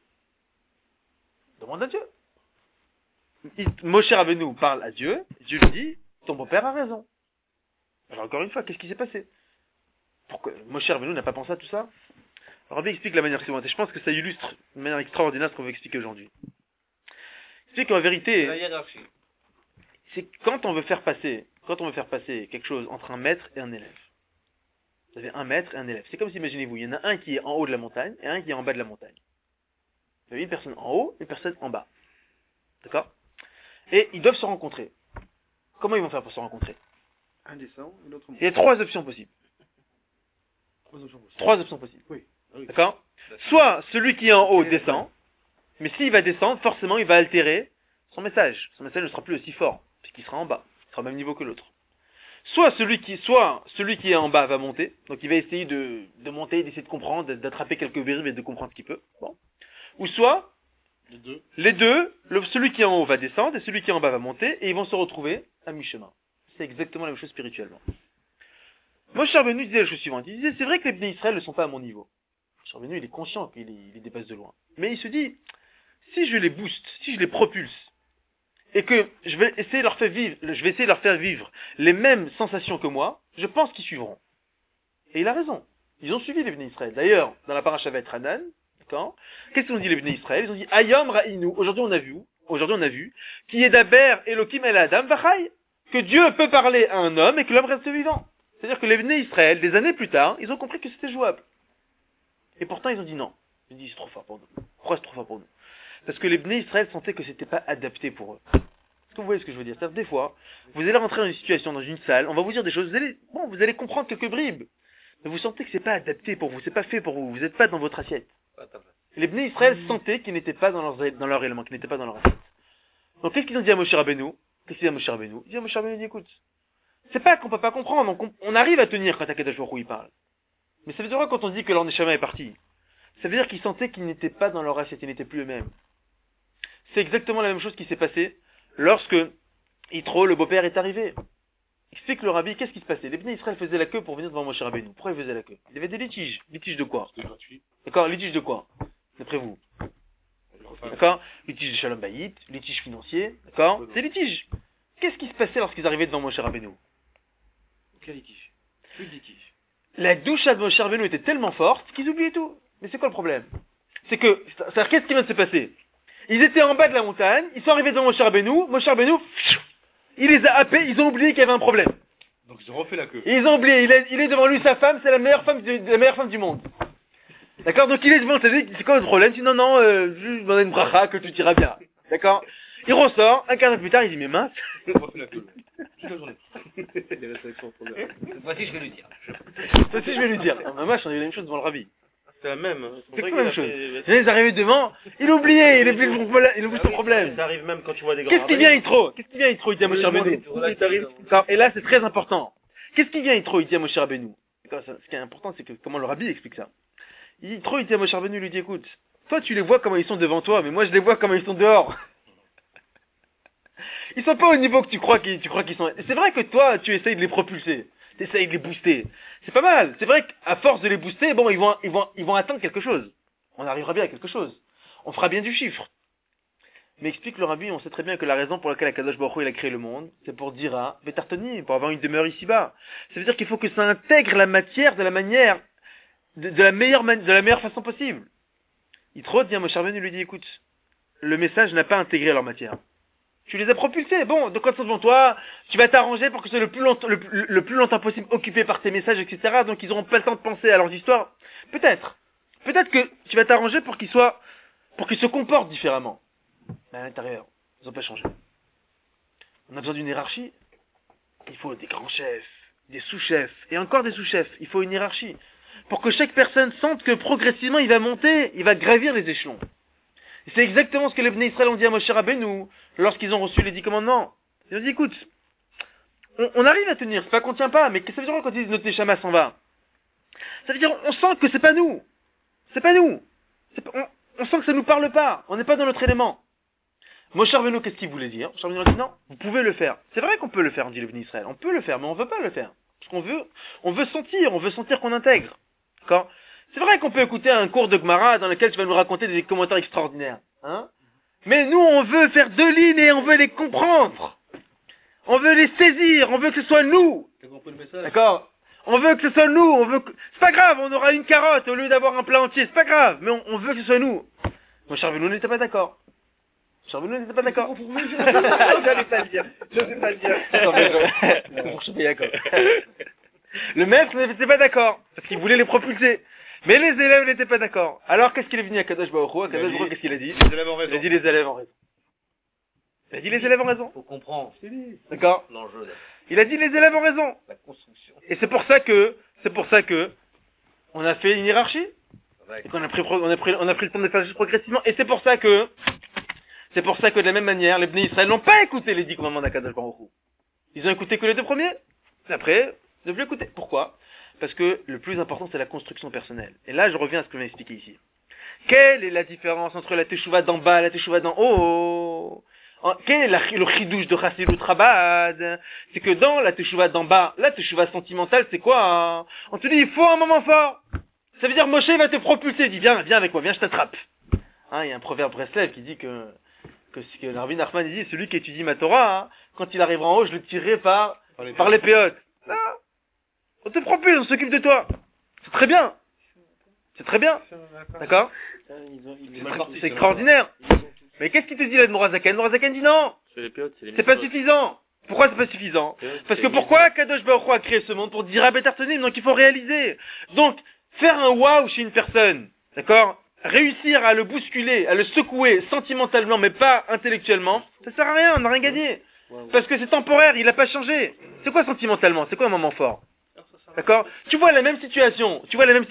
Moshe Rabbeinu parle à Dieu, Dieu lui dit, ton beau-père a raison. Alors encore une fois, qu'est-ce qui s'est passé? Pourquoi Moshe Rabbeinu n'a pas pensé à tout ça? Alors Rabbi explique la manière suivante, et je pense que ça illustre de manière extraordinaire ce qu'on veut expliquer aujourd'hui. Il explique qu'en vérité, la hiérarchie. c'est quand on veut faire passer quelque chose entre un maître et un élève. Vous avez un maître et un élève. C'est comme si, imaginez-vous, il y en a un qui est en haut de la montagne et un qui est en bas de la montagne. Vous avez une personne en haut et une personne en bas. D'accord? Et ils doivent se rencontrer. Comment ils vont faire pour se rencontrer? Un descend et l'autre monte. Il y a trois options possibles. Trois options possibles. Oui. D'accord? Soit celui qui est en haut descend, mais s'il va descendre, forcément il va altérer son message. Son message ne sera plus aussi fort, puisqu'il sera en bas. Il sera au même niveau que l'autre. Soit celui qui est en bas va monter, donc il va essayer de monter, d'essayer de comprendre, d'attraper quelques bribes et de comprendre ce qu'il peut. Bon. Ou soit, les deux, celui qui est en haut va descendre et celui qui est en bas va monter, et ils vont se retrouver à mi-chemin. C'est exactement la même chose spirituellement. Moshe Rabbeinu disait la chose suivante. Il disait, c'est vrai que les Bnei Israël ne sont pas à mon niveau. Moshe Rabbeinu, il est conscient qu'il les dépasse de loin. Mais il se dit, si je les booste, si je les propulse, et que je vais essayer de leur faire vivre les mêmes sensations que moi, je pense qu'ils suivront. Et il a raison. Ils ont suivi les Bnei Israël. D'ailleurs, dans la paracha Vaïtranan, d'accord, qu'est-ce qu'ils ont dit les Bnei Israël? Ils ont dit, Ayom Ra'inu. Aujourd'hui on a vu, qui est d'Aber Elokim El Adam Vachai, que Dieu peut parler à un homme et que l'homme reste vivant. C'est-à-dire que les Bnei Israël, des années plus tard, ils ont compris que c'était jouable. Et pourtant ils ont dit non. Ils ont dit c'est trop fort pour nous. Pourquoi c'est trop fort pour nous? Parce que les Bnei Israël sentaient que c'était pas adapté pour eux. Est-ce que vous voyez ce que je veux dire? C'est-à-dire, des fois, vous allez rentrer dans une situation, dans une salle, on va vous dire des choses, vous allez comprendre quelques bribes. Mais vous sentez que c'est pas adapté pour vous, c'est pas fait pour vous, vous n'êtes pas dans votre assiette. Les Bnei Israël sentaient qu'ils n'étaient pas dans leur élément, qu'ils n'étaient pas dans leur assiette. Donc qu'est-ce qu'ils ont dit à Moshe Rabbeinu? Qu'est-ce qu'il dit à Moshe Rabbeinu? Il dit à Moshe Rabbeinu, écoute, c'est pas qu'on peut pas comprendre, on arrive à tenir quand Akadosh Baruch Hu il parle. Mais ça veut dire quoi quand on dit que leur Neshama est parti? Ça veut dire qu'ils sentaient qu'ils n'étaient pas dans leur assiette, ils n'étaient plus eux-mêmes. C'est exactement la même chose qui s'est passé lorsque Yitro, le beau-père, est arrivé. Explique le rabbi, qu'est-ce qui se passait? Les Bnei Israël faisaient la queue pour venir devant Moshe Rabbeinu. Pourquoi ils faisaient la queue? Il y avait des litiges. Litiges de quoi? C'était gratuit. D'accord, litiges de quoi? D'après vous? D'accord? Litiges de Shalom Bayit, litiges financiers, d'accord? Des litiges. Qu'est-ce qui se passait lorsqu'ils arrivaient devant Moshe Rabbeinu? Aucun litige. Plus de litige. La douche de Moshe Rabbeinu était tellement forte qu'ils oubliaient tout. Mais c'est quoi le problème? C'est-à-dire, qu'est-ce qui vient de se passer? Ils étaient en bas de la montagne, ils sont arrivés devant Moshe Rabbeinu, il les a happés, ils ont oublié qu'il y avait un problème. Donc ils ont refait la queue. Et ils ont oublié, il est devant lui, sa femme, c'est la meilleure femme du monde. D'accord? Donc il est devant, c'est quoi le problème? Il dit non, je demande une bracha, que tout ira bien. D'accord? Il ressort, un quart d'heure plus tard, il dit mais mince. Ils ont refait la queue. Toute la journée. Cette fois-ci, je vais lui dire. Ceci, je vais lui dire. Ma vache, on a eu la même chose devant le rabbi. C'est la même. C'est quoi la même chose? Il est arrivé devant, il oubliait, il oublie son problème. Ça arrive même quand tu vois des grands. Qu'est-ce qui vient Yitro? Il dit à Moshe Rabbeinu. Et là, c'est très important. Qu'est-ce qui vient Yitro? Il dit à Moshe Rabbeinu. Ce qui est important, c'est que comment le rabbi explique ça. Yitro, il dit à Moshe Rabbeinu, il lui dit, écoute, toi, tu les vois comment ils sont devant toi, mais moi, je les vois comment ils sont dehors. Ils sont pas au niveau que tu crois qu'ils sont. C'est vrai que toi, tu essayes de les propulser. Tu essayes de les booster. C'est pas mal. C'est vrai qu'à force de les booster, bon, ils vont atteindre quelque chose. On arrivera bien à quelque chose. On fera bien du chiffre. Mais explique le rabbi, on sait très bien que la raison pour laquelle Akadosh Baruch Hu il a créé le monde, c'est pour dire à Vetartoni, pour avoir une demeure ici-bas. Ça veut dire qu'il faut que ça intègre la matière de la manière, de la meilleure façon possible. Yitro dit à Moshe Rabbeinu, lui dit, écoute, le message n'a pas intégré leur matière. Tu les as propulsés. Bon, donc quand ils sont devant toi, tu vas t'arranger pour que ce soit le plus longtemps possible occupé par tes messages, etc. Donc ils n'auront pas le temps de penser à leurs histoires. Peut-être. Peut-être que tu vas t'arranger pour qu'ils se comportent différemment. Mais à l'intérieur, ils n'ont pas changé. On a besoin d'une hiérarchie. Il faut des grands chefs, des sous-chefs, et encore des sous-chefs. Il faut une hiérarchie. Pour que chaque personne sente que progressivement il va monter, il va gravir les échelons. Et c'est exactement ce que les Bnei Israël ont dit à Moshe Rabbeinu lorsqu'ils ont reçu les 10 commandements. Ils ont dit, écoute, on arrive à tenir, c'est pas qu'on tient pas, mais qu'est-ce que ça veut dire quand ils disent notre Neshama s'en va? Ça veut dire, on sent que c'est pas nous. C'est pas nous. On sent que ça nous parle pas. On n'est pas dans notre élément. Moshe Rabbeinu, qu'est-ce qu'il voulait dire? Moshe Rabbeinu a dit, non, vous pouvez le faire. C'est vrai qu'on peut le faire, on dit les Bnei Israël. On peut le faire, mais on veut pas le faire. Parce on veut sentir qu'on intègre. D'accord? C'est vrai qu'on peut écouter un cours de Gemara dans lequel tu vas nous raconter des commentaires extraordinaires. Hein? Mais nous, on veut faire 2 lignes et on veut les comprendre. On veut les saisir. On veut que ce soit nous. T'as compris le message? D'accord? On veut que ce soit nous. C'est pas grave, on aura une carotte au lieu d'avoir un plat entier. C'est pas grave, mais on veut que ce soit nous. Moshe Rabbeinu n'était pas d'accord. Moshe Rabbeinu n'était pas d'accord. J'allais pas le dire. Pour choper Jacob. Le maître n'était pas d'accord, parce qu'il voulait les propulser. Mais les élèves n'étaient pas d'accord. Alors qu'est-ce qu'il est venu à Kadosh Baruch Hu? Kadosh Baruch Hu, qu'est-ce qu'il a dit? Les élèves ont raison. Il a dit les élèves ont raison. Il a dit les élèves ont raison. Faut comprendre D'accord? l'enjeu là. Il a dit les élèves ont raison. La construction. Et c'est pour ça que, on a fait une hiérarchie. Ouais. Et qu'on a pris le temps de faire les choses progressivement. Et c'est pour ça que de la même manière, les Bnei Israël n'ont pas écouté les 10 commandements d'Akadosh Baruch Hu. Ils ont écouté que les 2 premiers. Et après, ils n'ont plus écouté. Pourquoi? Parce que le plus important, c'est la construction personnelle. Et là, je reviens à ce que je viens d'expliquer ici. Quelle est la différence entre la teshuva d'en bas et la teshuva d'en haut? Quel est le chidouche de Chassilut Chabad? C'est que dans la teshuva d'en bas, la teshuva sentimentale, c'est quoi, hein? On te dit, il faut un moment fort. Ça veut dire, Moshe va te propulser. Il dit, viens avec moi, viens, je t'attrape. Hein, il y a un proverbe Breslev qui dit que Rabbi Nachman dit, celui qui étudie ma Torah, hein, quand il arrivera en haut, je le tirerai par les péotes. Ah, on te propulse, on s'occupe de toi. C'est très bien. C'est très bien. D'accord? C'est extraordinaire. Mais qu'est-ce qu'il te dit là de Morazaken? Morazaken dit non. C'est pas suffisant. Pourquoi c'est pas suffisant? Parce que pourquoi Kadosh Baruch Hu a créé ce monde? Pour dire à Betartonim, donc il faut réaliser. Donc, faire un waouh chez une personne, d'accord? Réussir à le bousculer, à le secouer sentimentalement, mais pas intellectuellement, ça sert à rien, on n'a rien gagné. Parce que c'est temporaire, il a pas changé. C'est quoi sentimentalement? C'est quoi un moment fort? D'accord? Tu vois la même situation,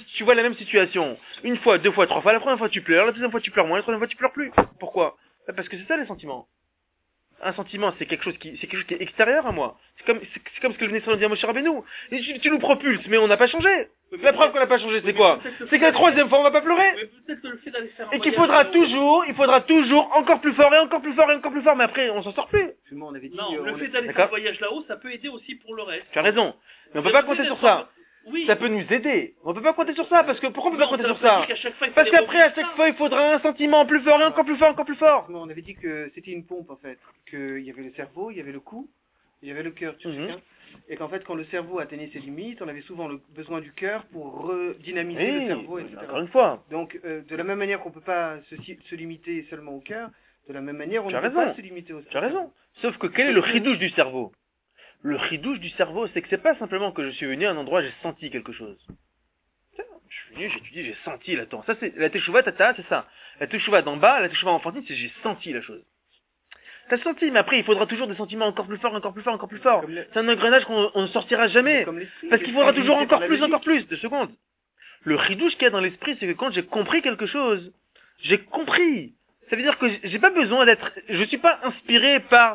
une fois, 2 fois, 3 fois, la première fois tu pleures, la deuxième fois tu pleures moins, la troisième fois tu pleures plus. Pourquoi? Parce que c'est ça les sentiments. Un sentiment, c'est quelque chose qui est extérieur à moi. C'est comme ce que le Nesson dit à Moshe Rabbeinu. Tu nous propulses, mais on n'a pas changé. La preuve qu'on n'a pas changé, c'est quoi? C'est que la 3e fois, on va pas pleurer. Et qu'il faudra toujours encore plus fort et encore plus fort et encore plus fort, mais après, on s'en sort plus. On avait dit, Non, le fait d'aller faire un voyage là-haut, ça peut aider aussi pour le reste. Tu as raison. Mais on peut pas compter sur ça. Oui. Ça peut nous aider. On peut pas compter sur ça, parce que pourquoi on peut pas compter sur ça? Parce Parce qu'après, à chaque fois, il faudra un sentiment plus fort et encore plus fort, encore plus fort. on avait dit que c'était une pompe en fait, qu'il y avait le cerveau, il y avait le cou, il y avait le cœur sur chacun, et qu'en fait quand le cerveau atteignait ses limites, on avait souvent le besoin du cœur pour redynamiser le cerveau, etc. Encore une fois. Donc de la même manière qu'on peut pas se limiter seulement au cœur, de la même manière on Tu ne as peut raison. pas se limiter au cerveau. Tu as raison. Sauf que quel est le chidouche du cerveau? Le chidouche du cerveau, c'est que c'est pas simplement que je suis venu à un endroit, j'ai senti quelque chose. Je suis venu, j'ai étudié, j'ai senti là-dedans. Ça, c'est la teshuva tata, c'est ça. La teshuva d'en bas, la teshuva enfantine, c'est j'ai senti la chose. T'as senti, mais après, il faudra toujours des sentiments encore plus forts, encore plus forts, encore plus forts. C'est un engrenage qu'on ne sortira jamais. Parce qu'il faudra toujours encore plus, 2 secondes. Le chidouche qu'il y a dans l'esprit, c'est que quand j'ai compris quelque chose, j'ai compris. Ça veut dire que j'ai pas besoin d'être, je suis pas inspiré par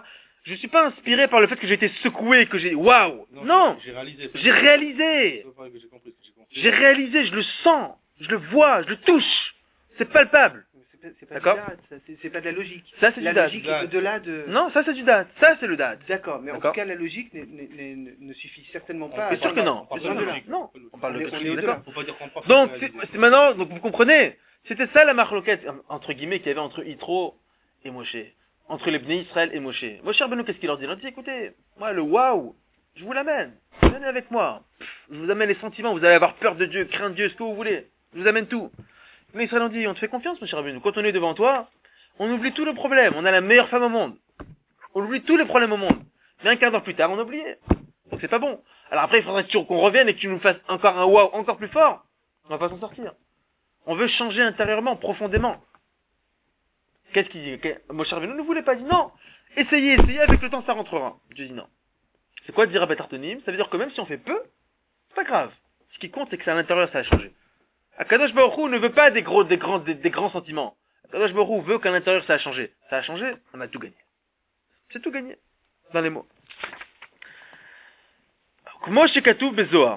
le fait que j'ai été secoué, que j'ai, waouh! Non! J'ai réalisé! J'ai réalisé, je le sens, je le vois, je le touche. C'est palpable. C'est pas D'accord? du date, ça, c'est pas de la logique. Ça, c'est du La date. logique est au-delà de... Non, ça, c'est du date. Ça, c'est le date. D'accord, mais en D'accord. tout cas la logique ne suffit certainement pas. Bien sûr que non. on Bien parle sûr de que logique. non. On parle de On est quelque chose, au-delà. d'accord? Faut pas dire qu'on pense. Donc, c'est maintenant, donc vous comprenez, c'était ça la marloquette, entre guillemets, qu'il y avait entre Yitro et Moshe. Entre les Bnei Israël et Moshe. Moshe Rabbeinu, qu'est-ce qu'il leur dit? Il leur dit, écoutez, moi, le waouh, je vous l'amène. Venez avec moi. Je vous amène les sentiments, vous allez avoir peur de Dieu, craindre Dieu, ce que vous voulez. Je vous amène tout. Mais Israël ont dit, on te fait confiance, Moshe Rabbeinu. Quand on est devant toi, on oublie tous les problèmes. On a la meilleure femme au monde. On oublie tous les problèmes au monde. Mais un quart d'heure plus tard, on a oublié. Donc c'est pas bon. Alors après, il faudrait qu'on revienne et que tu nous fasses encore un waouh encore plus fort. On va pas s'en sortir. On veut changer intérieurement, profondément. Qu'est-ce qu'il dit? Moshe Rabbeinu ne voulait pas dire non. Essayez, avec le temps ça rentrera. Dieu dit non. C'est quoi dire à Betartonim? Ça veut dire que même si on fait peu, c'est pas grave. Ce qui compte, c'est que c'est à l'intérieur ça a changé. Akadosh Baruch Hu ne veut pas des grands sentiments. Akadosh Baruch Hu veut qu'à l'intérieur ça a changé. Ça a changé, on a tout gagné. C'est tout gagné. Dans les mots. Moshe Katoub Bezoar.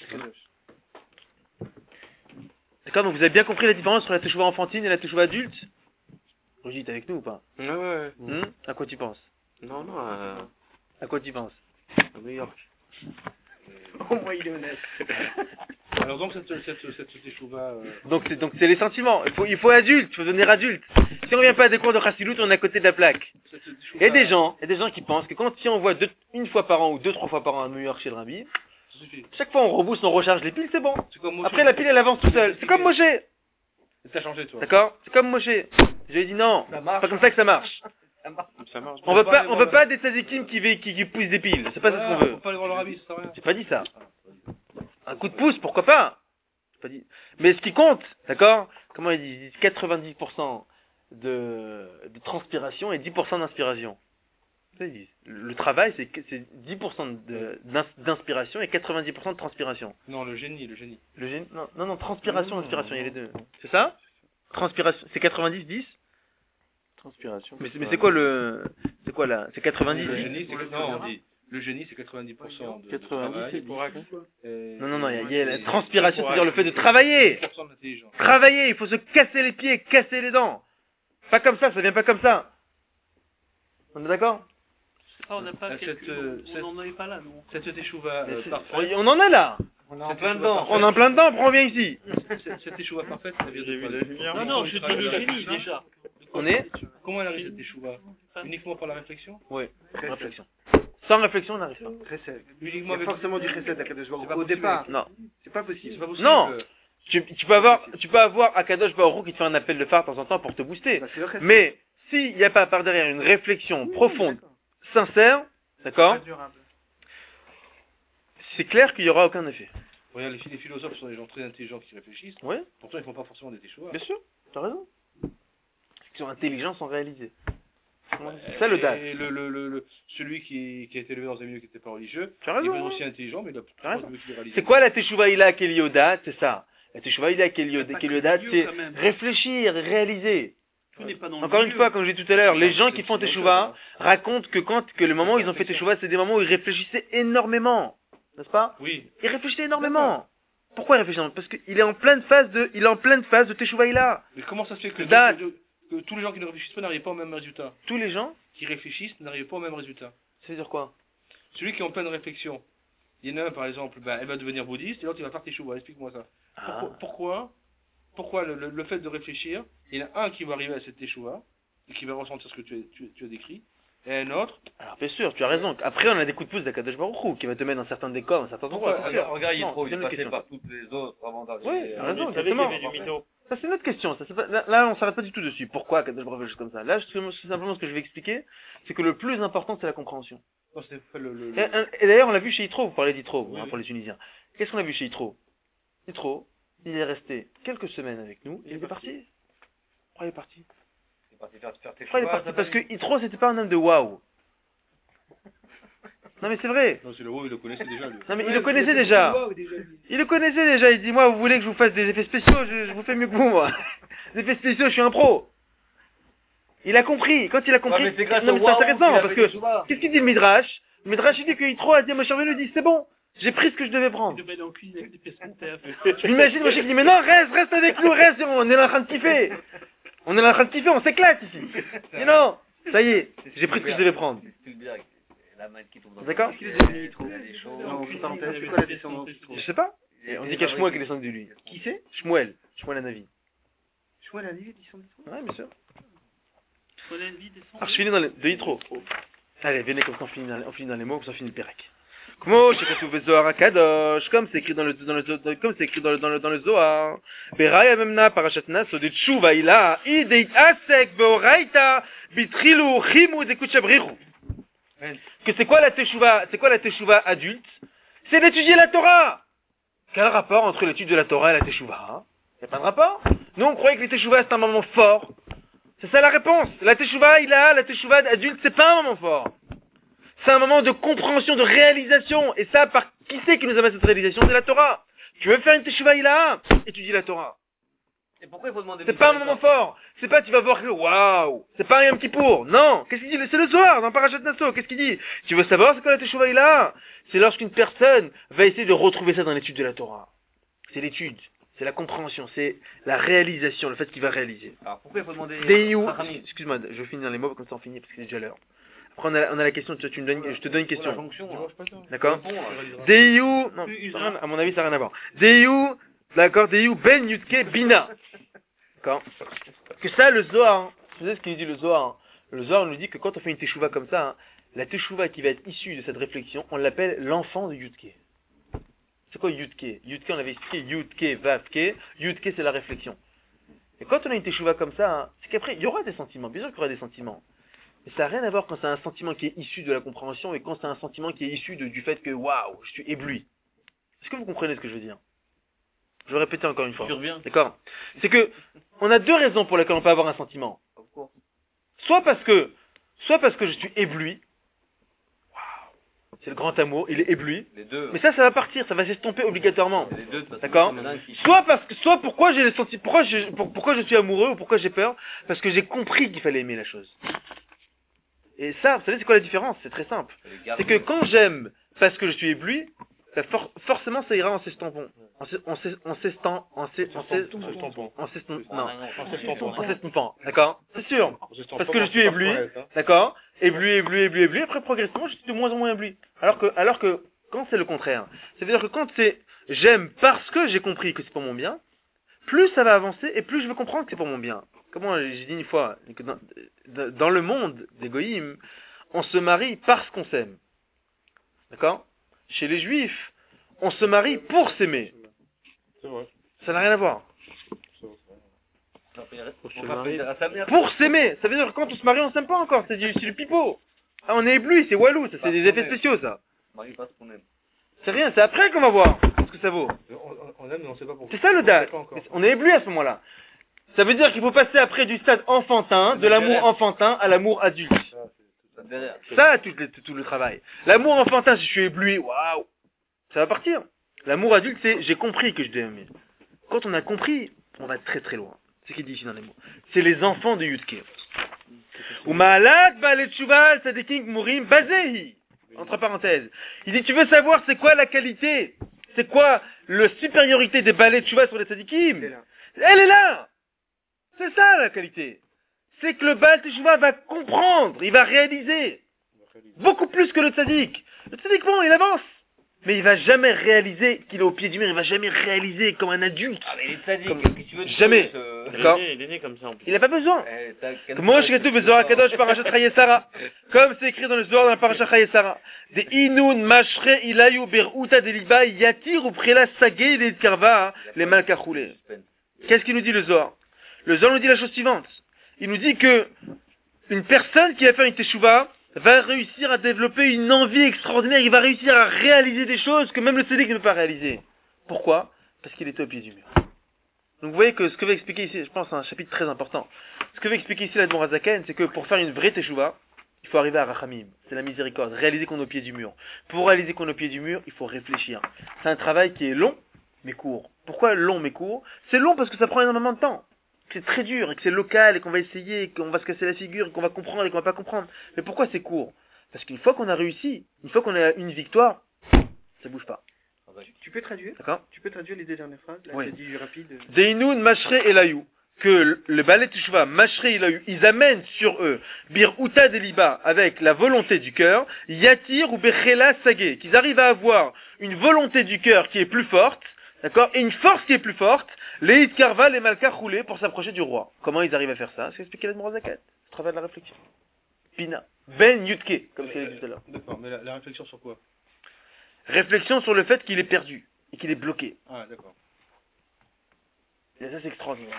D'accord, donc vous avez bien compris la différence entre la teshuva enfantine et la teshuva adulte? Roger, t'es avec nous ou pas? Ouais. À quoi tu penses? Non, À quoi tu penses? à New York. Au moins il est honnête. Alors donc cette teshuva, Donc c'est les sentiments. Il faut adulte, il faut devenir adulte. Si on vient pas à des cours de Chassilut, on est à côté de la plaque. Il y a des gens qui pensent que si on voit une fois par an ou 2-3 fois par an à New York chez le rabbi, ça suffit. chaque fois on rebooste, on recharge les piles, c'est bon. C'est comme Moshe. Après la pile elle avance tout seul. C'est comme Moshe. Ça a changé, toi. D'accord? C'est comme Moshe. Je lui ai dit non, c'est pas comme ça que ça marche. Ça marche. On veut pas des tzadikim qui poussent des piles. C'est pas ce qu'on veut. Faut pas aller voir le rabbi, ça sert à rien. J'ai pas dit ça. Un coup de pouce, pourquoi pas? J'ai pas dit. Mais ce qui compte, d'accord? Comment il dit? 90% de transpiration et 10% d'inspiration. Ça, ils disent. Le travail, c'est 10% d'inspiration et 90% de transpiration. Non, le génie. Le génie, non, transpiration, inspiration, il y a les deux. C'est ça? Transpiration, c'est 90-10? Transpiration. Mais c'est quoi c'est quoi là? C'est 90? Le génie, le génie, c'est 90% de 90 travail. c'est pour action. Non, il y a la transpiration, c'est-à-dire le fait de travailler. 10% d'intelligence. Travailler, il faut se casser les pieds, casser les dents. Pas comme ça vient pas comme ça. On est d'accord? Ah, on n'a pas Cette- on n'en est pas là, nous. Cette teshuva parfaite. On en est là. On est en plein dedans. On est en plein dedans, on vient ici. Cette teshuva parfaite, ça vient de quoi? Non, je dis le génie, déjà. On est? Comment elle arrive cette teshuva? Uniquement par la réflexion? Oui, réflexion. Sans réflexion, on n'arrive pas. Chesed. Uniquement Il y a avec forcément du chesed à Kadosh C'est pas Baruch Hu. Au possible. départ, Non. c'est pas possible. C'est pas possible. Non. Tu peux avoir Akadosh Baruch Hu qui te fait un appel de phare de temps en temps pour te booster. Bah, c'est le chesed. Mais, s'il n'y a pas par derrière une réflexion profonde, sincère, d'accord? Pas durable. C'est clair qu'il n'y aura aucun effet. Regarde, les philosophes sont des gens très intelligents qui réfléchissent. Oui, Pourtant, ils font pas forcément des teshuva. bien sûr, t'as raison. Ils sont intelligents sans réaliser. C'est ça le date. Et celui qui a été élevé dans un milieu qui n'était pas religieux, Tu as il raison. est hein. aussi intelligent, mais il a plus raison. de mieux qu'il est réalisé. C'est quoi la teshuva ila qui est liée au date? C'est ça. La teshuva ila qui est liée au date, c'est quand même. réfléchir, réaliser. Tout n'est pas dans Encore le une milieu. fois, comme je disais tout à l'heure, les gens qui font teshuva racontent que le moment où ils ont fait teshuva, c'est des moments où ils réfléchissaient énormément. N'est-ce pas? Oui. Ils réfléchissaient énormément. Pourquoi ils réfléchissent? Parce qu'il est en pleine phase de teshuva ila. Mais comment ça se fait que, Date. que tous les gens qui ne réfléchissent pas n'arrivent pas au même résultat? Tous les gens, Qui réfléchissent n'arrivent pas au même résultat. c'est-à-dire quoi? Celui qui est en pleine réflexion, il y en a un par exemple, elle va devenir bouddhiste et l'autre il va faire teshuva. Explique-moi ça. Pourquoi le fait de réfléchir, il y en a un qui va arriver à cette teshuva et qui va ressentir ce que tu as décrit, et un autre. Alors bien sûr, tu as raison. Après, on a des coups de pouce d'Akadosh Baruch Hu qui va te mettre dans certains décors, dans certains endroits. c'est sûr. Regarde, il Non, trouve, c'est il est une passé question. par toutes les autres avant d'arriver. Oui, t'as raison, Vous savez qu'il y exactement. avait du mytho. Ça, c'est notre question. Ça, c'est pas- là, on s'arrête pas du tout dessus. Pourquoi Akadosh Baruch Hu fait comme ça? Là, simplement, ce que je vais expliquer, c'est que le plus important, c'est la compréhension. Non, c'est pas le- Et d'ailleurs, on l'a vu chez Yitro, vous parlez d'Yitro, Oui, oui. pour les Tunisiens. Qu'est-ce qu'on a vu chez Yitro? Yitro, il est resté quelques semaines avec nous, et il est parti. Pourquoi il est parti? Il est parti faire tes Pourquoi il est choix, parti? ça Parce va, que Yitro, c'était pas un homme de waouh. Non mais c'est vrai. Non, c'est le haut, il le connaissait déjà lui. Non mais il le connaissait déjà. Il le connaissait déjà. Il dit moi vous voulez que je vous fasse des effets spéciaux, je vous fais mieux que vous moi. Des effets spéciaux, je suis un pro. Il a compris. Quand il a compris. Ouais, mais c'est grâce Non au mais c'est waouh intéressant qu'il a parce fait que teshuva. qu'est-ce qu'il dit le Midrash? Le Midrash il dit que Yitro a dit à Moshe Rabbeinu, il dit c'est bon. J'ai pris ce que je devais Il prendre. devait aller en cuisine avec des pièces de terre. Je m'imagine Moshe qui dit mais non reste avec nous reste. On est là en train de kiffer. On est là en train de kiffer. On s'éclate ici. Mais non. Ça y est. J'ai pris ce que je devais prendre. C'est le bien, la main qui tombe dans D'accord? Il est devenu trop. Il y a des choses. Non, entre parenthèses, c'est quoi la descendance du trou? Je sais pas. Et on dit qu'il y a Shmuel qui est descendu de lui. Qui c'est? Shmuel Hanavi. Shmuel Hanavi descend du trou? Ouais, bien sûr. Prenez une vie, descend. Alors je finis dans les de Yitro. Allez, venez comme ça on finit dans les mots, comme ça on finit le Pérec. Como shekatuv Zohar HaKadosh, comme c'est écrit dans le Zohar. Beraya memna parashat naso de tshuva ila ideit asek beoraita bitrilu chimu de kuchabriru. Que c'est quoi la teshuva adulte? C'est d'étudier la Torah. Quel rapport entre l'étude de la Torah et la teshuva? Hein? Y a pas de rapport? Nous on croyait que les teshuva c'est un moment fort. C'est ça la réponse. La teshuva adulte, c'est pas un moment fort. C'est un moment de compréhension, de réalisation. Et ça, par qui c'est qui nous amène cette réalisation? C'est la Torah. Tu veux faire une teshuva étudie la Torah. Et pourquoi il faut demander C'est pas un moment fort. C'est pas tu vas voir que waouh, c'est pas un Yom Kippour. Non. Qu'est-ce qu'il dit? C'est le soir dans Parashat Naso. Qu'est-ce qu'il dit? Tu veux savoir c'est quoi la teshuva? C'est lorsqu'une personne va essayer de retrouver ça dans l'étude de la Torah. C'est l'étude. C'est la compréhension, c'est la réalisation, le fait qu'il va réaliser. Alors pourquoi il faut demander Deiou, Rachamim? excuse-moi, je finis dans les mots comme ça on finit parce que c'est déjà l'heure. Après on a la question, je te donne une Pour la question. jonction, hein. D'accord? Bon, là. Deiou, non, à mon avis ça n'a rien à voir. Deiou, d'accord, Deiou ben Yutke Bina. D'accord? Que ça le Zohar, hein, vous savez ce qu'il dit le Zohar? Hein. Le Zohar nous dit que quand on fait une teshuva comme ça, hein, la teshuva qui va être issue de cette réflexion, on l'appelle l'enfant de Yutke. C'est quoi Yutke? Yutke, on avait expliqué Yutke, Vavke. Yutke, c'est la réflexion. Et quand on a une teshuva comme ça, hein, c'est qu'après, il y aura des sentiments. Bien sûr qu'il y aura des sentiments. Mais ça n'a rien à voir quand c'est un sentiment qui est issu de la compréhension et quand c'est un sentiment qui est issu du fait que, waouh, je suis ébloui. Est-ce que vous comprenez ce que je veux dire? Je vais répéter encore une fois. D'accord? C'est que, on a deux raisons pour lesquelles on peut avoir un sentiment. Soit parce que je suis ébloui, c'est le grand amour, il est ébloui. Les deux. Mais ça va partir, ça va s'estomper obligatoirement. Les deux, de toute façon, D'accord. il y en a un qui- Soit pourquoi j'ai senti, pourquoi je suis amoureux ou pourquoi j'ai peur, parce que j'ai compris qu'il fallait aimer la chose. Et ça, vous savez, c'est quoi la différence? C'est très simple. les gardes- C'est que quand j'aime parce que je suis ébloui, ça forcément ça ira en s'estampant. En s'estampant. D'accord? C'est sûr. Parce que je suis ébloui. D'accord? Ébloui. Après, progressivement, je suis de moins en moins ébloui. Alors que, quand c'est le contraire. Ça veut dire que quand c'est, j'aime parce que j'ai compris que c'est pour mon bien, plus ça va avancer et plus je veux comprendre que c'est pour mon bien. Comment j'ai dit une fois, que dans le monde des goïms, on se marie parce qu'on s'aime. D'accord? Chez les juifs, on se marie pour s'aimer. C'est vrai. Ça n'a rien à voir. On va plaisir à sa mère. Pour s'aimer, ça veut dire que quand on se marie, on s'aime pas encore, c'est du pipeau. Ah, on est ébloui, c'est walou, ça c'est des effets spéciaux ça. Marie pas ce qu'on aime. C'est rien, c'est après qu'on va voir ce que ça vaut. On aime, mais on sait pas pourquoi. C'est ça le On date. sait pas encore. On est ébloui à ce moment-là. Ça veut dire qu'il faut passer après du stade enfantin, de l'amour enfantin à l'amour adulte. Ça te derrière. Ça, tout le travail. L'amour enfantin, si je suis ébloui, waouh, ça va partir. L'amour adulte, c'est j'ai compris que je dois aimer. Quand on a compris, on va très très loin. C'est ce qu'il dit ici dans les mots. C'est les enfants de Yudke. Ou Ma'alat Ba'alet Tshuva Tzadikim Murim Bazehi. Entre parenthèses. Il dit, tu veux savoir c'est quoi la qualité? C'est quoi la supériorité des Ba'alet Tshuva sur les Tzadikim? Elle est là! C'est ça la qualité. C'est que le Baal Teshuvah va comprendre, il va réaliser. Beaucoup plus que le Tzadik. Le Tzadik, bon, il avance. Mais il va jamais réaliser qu'il est au pied du mur, il va jamais réaliser comme un adulte. Ah, mais il est sadique, Comme- qu'est-ce que tu veux dire, Jamais. ce- Il est né comme ça en plus. Il n'a pas besoin. Eh, t'as- Moi, je tout Zohar Kadosh Parashat Chaye Sarah. Comme c'est écrit dans le Zohar dans la Parashat Chaye Sarah. Des Inun Mashre Ilayu Beruta Deliba Yatir ou Prela Sagé les Karva les Malkachoulé. Qu'est-ce qu'il nous dit le Zohar? Le Zohar nous dit la chose suivante. Il nous dit que une personne qui va faire une teshuva va réussir à développer une envie extraordinaire, il va réussir à réaliser des choses que même le tzaddik ne peut pas réaliser. Pourquoi? Parce qu'il était au pied du mur. Donc vous voyez que ce que veut expliquer ici, je pense c'est un chapitre très important, ce que veut expliquer ici l'Admor HaZaken, c'est que pour faire une vraie teshuva, il faut arriver à Rachamim, c'est la miséricorde, réaliser qu'on est au pied du mur. Pour réaliser qu'on est au pied du mur, il faut réfléchir. C'est un travail qui est long, mais court. Pourquoi long mais court? C'est long parce que ça prend énormément de temps. Que c'est très dur, et que c'est local, et qu'on va essayer, et qu'on va se casser la figure, et qu'on va comprendre, et qu'on va pas comprendre. Mais pourquoi c'est court? Parce qu'une fois qu'on a réussi, une fois qu'on a une victoire, ça bouge pas. Tu peux traduire? D'accord? Tu peux traduire les deux dernières phrases? Là, Oui. t'as dit du rapide. Deinoun Mashre Elayou. Que le Ba'alet Teshuvah, Mashre Elayou, ils amènent sur eux, Bir Uta Deliba, avec la volonté du cœur, Yatir ou Bechela Sagé, qu'ils arrivent à avoir une volonté du cœur qui est plus forte, d'accord? Et une force qui est plus forte, les Hitkarva, les Malka roulés pour s'approcher du roi. Comment ils arrivent à faire ça? C'est expliqué la Zakat, au travers de la réflexion. Pina. Ben Yutke, comme c'est dit tout à l'heure. D'accord, mais la réflexion sur quoi? Réflexion sur le fait qu'il est perdu, et qu'il est bloqué. Ah, d'accord. Et ça, c'est extraordinaire.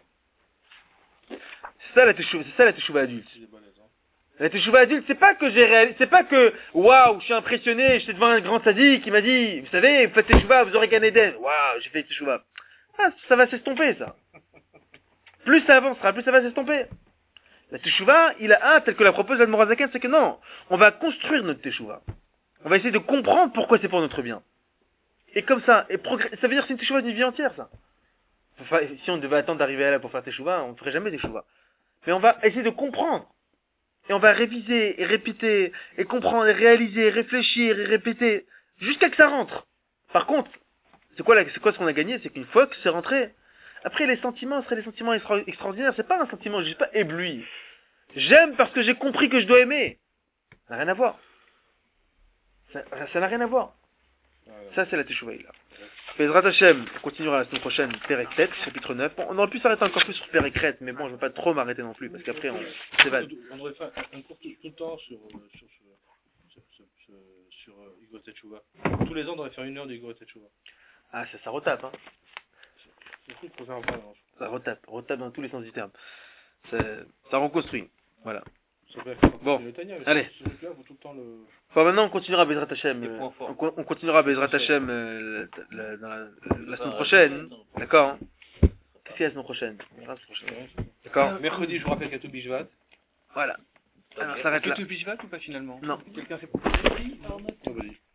C'est ça la teshuva adulte. C'est des balaises, hein. La teshuva adulte, c'est pas que j'ai réalisé, c'est pas que, waouh, je suis impressionné, j'étais devant un grand sadique qui m'a dit, vous savez, vous faites teshuva, vous aurez Gan Eden. Waouh, j'ai fait teshuva. Ah, ça va s'estomper, ça. Plus ça avancera, plus ça va s'estomper. La teshuva, il a un, tel que la propose l'Admor HaZaken, c'est que non, on va construire notre teshuva. On va essayer de comprendre pourquoi c'est pour notre bien. Et comme ça, ça veut dire que c'est une teshuva d'une vie entière, ça. Enfin, si on devait attendre d'arriver à là pour faire teshuva, on ne ferait jamais teshuva. Mais on va essayer de comprendre. Et on va réviser, et répéter, et comprendre, et réaliser, et réfléchir, et répéter, jusqu'à que ça rentre. Par contre, c'est quoi ce qu'on a gagné? C'est qu'une fois que c'est rentré, après les sentiments seraient des sentiments extraordinaires. C'est pas un sentiment, je suis pas ébloui. J'aime parce que j'ai compris que je dois aimer. Ça n'a rien à voir. Ça n'a rien à voir. Ça, c'est la teshuva là. Bezrat Hashem, on continuera la semaine prochaine, Pérekret, chapitre 9. Bon, on aurait pu s'arrêter encore plus sur Pérekret, mais bon, je veux pas trop m'arrêter non plus, parce qu'après, on s'évade. On devrait faire un cours tout le temps sur Igor Teshuvah. Tous les ans, on devrait faire 1 heure d'Igor Teshuvah. Ah, ça retape, hein. C'est cool pour faire un peu. Ça retape dans tous les sens du terme. Ça reconstruit. Voilà. Bon, allez. Bon, maintenant, on continuera Bezrat Hashem. On continuera Bezrat Hashem la semaine prochaine. D'accord, hein. Qu'est-ce qu'il y a la semaine prochaine? D'accord. Mercredi, je vous rappelle qu'il y a tout Bishvat. Voilà. Alors, ça s'arrête là. Tout Bishvat ou pas finalement? Non. Quelqu'un s'est proposé? vas-y.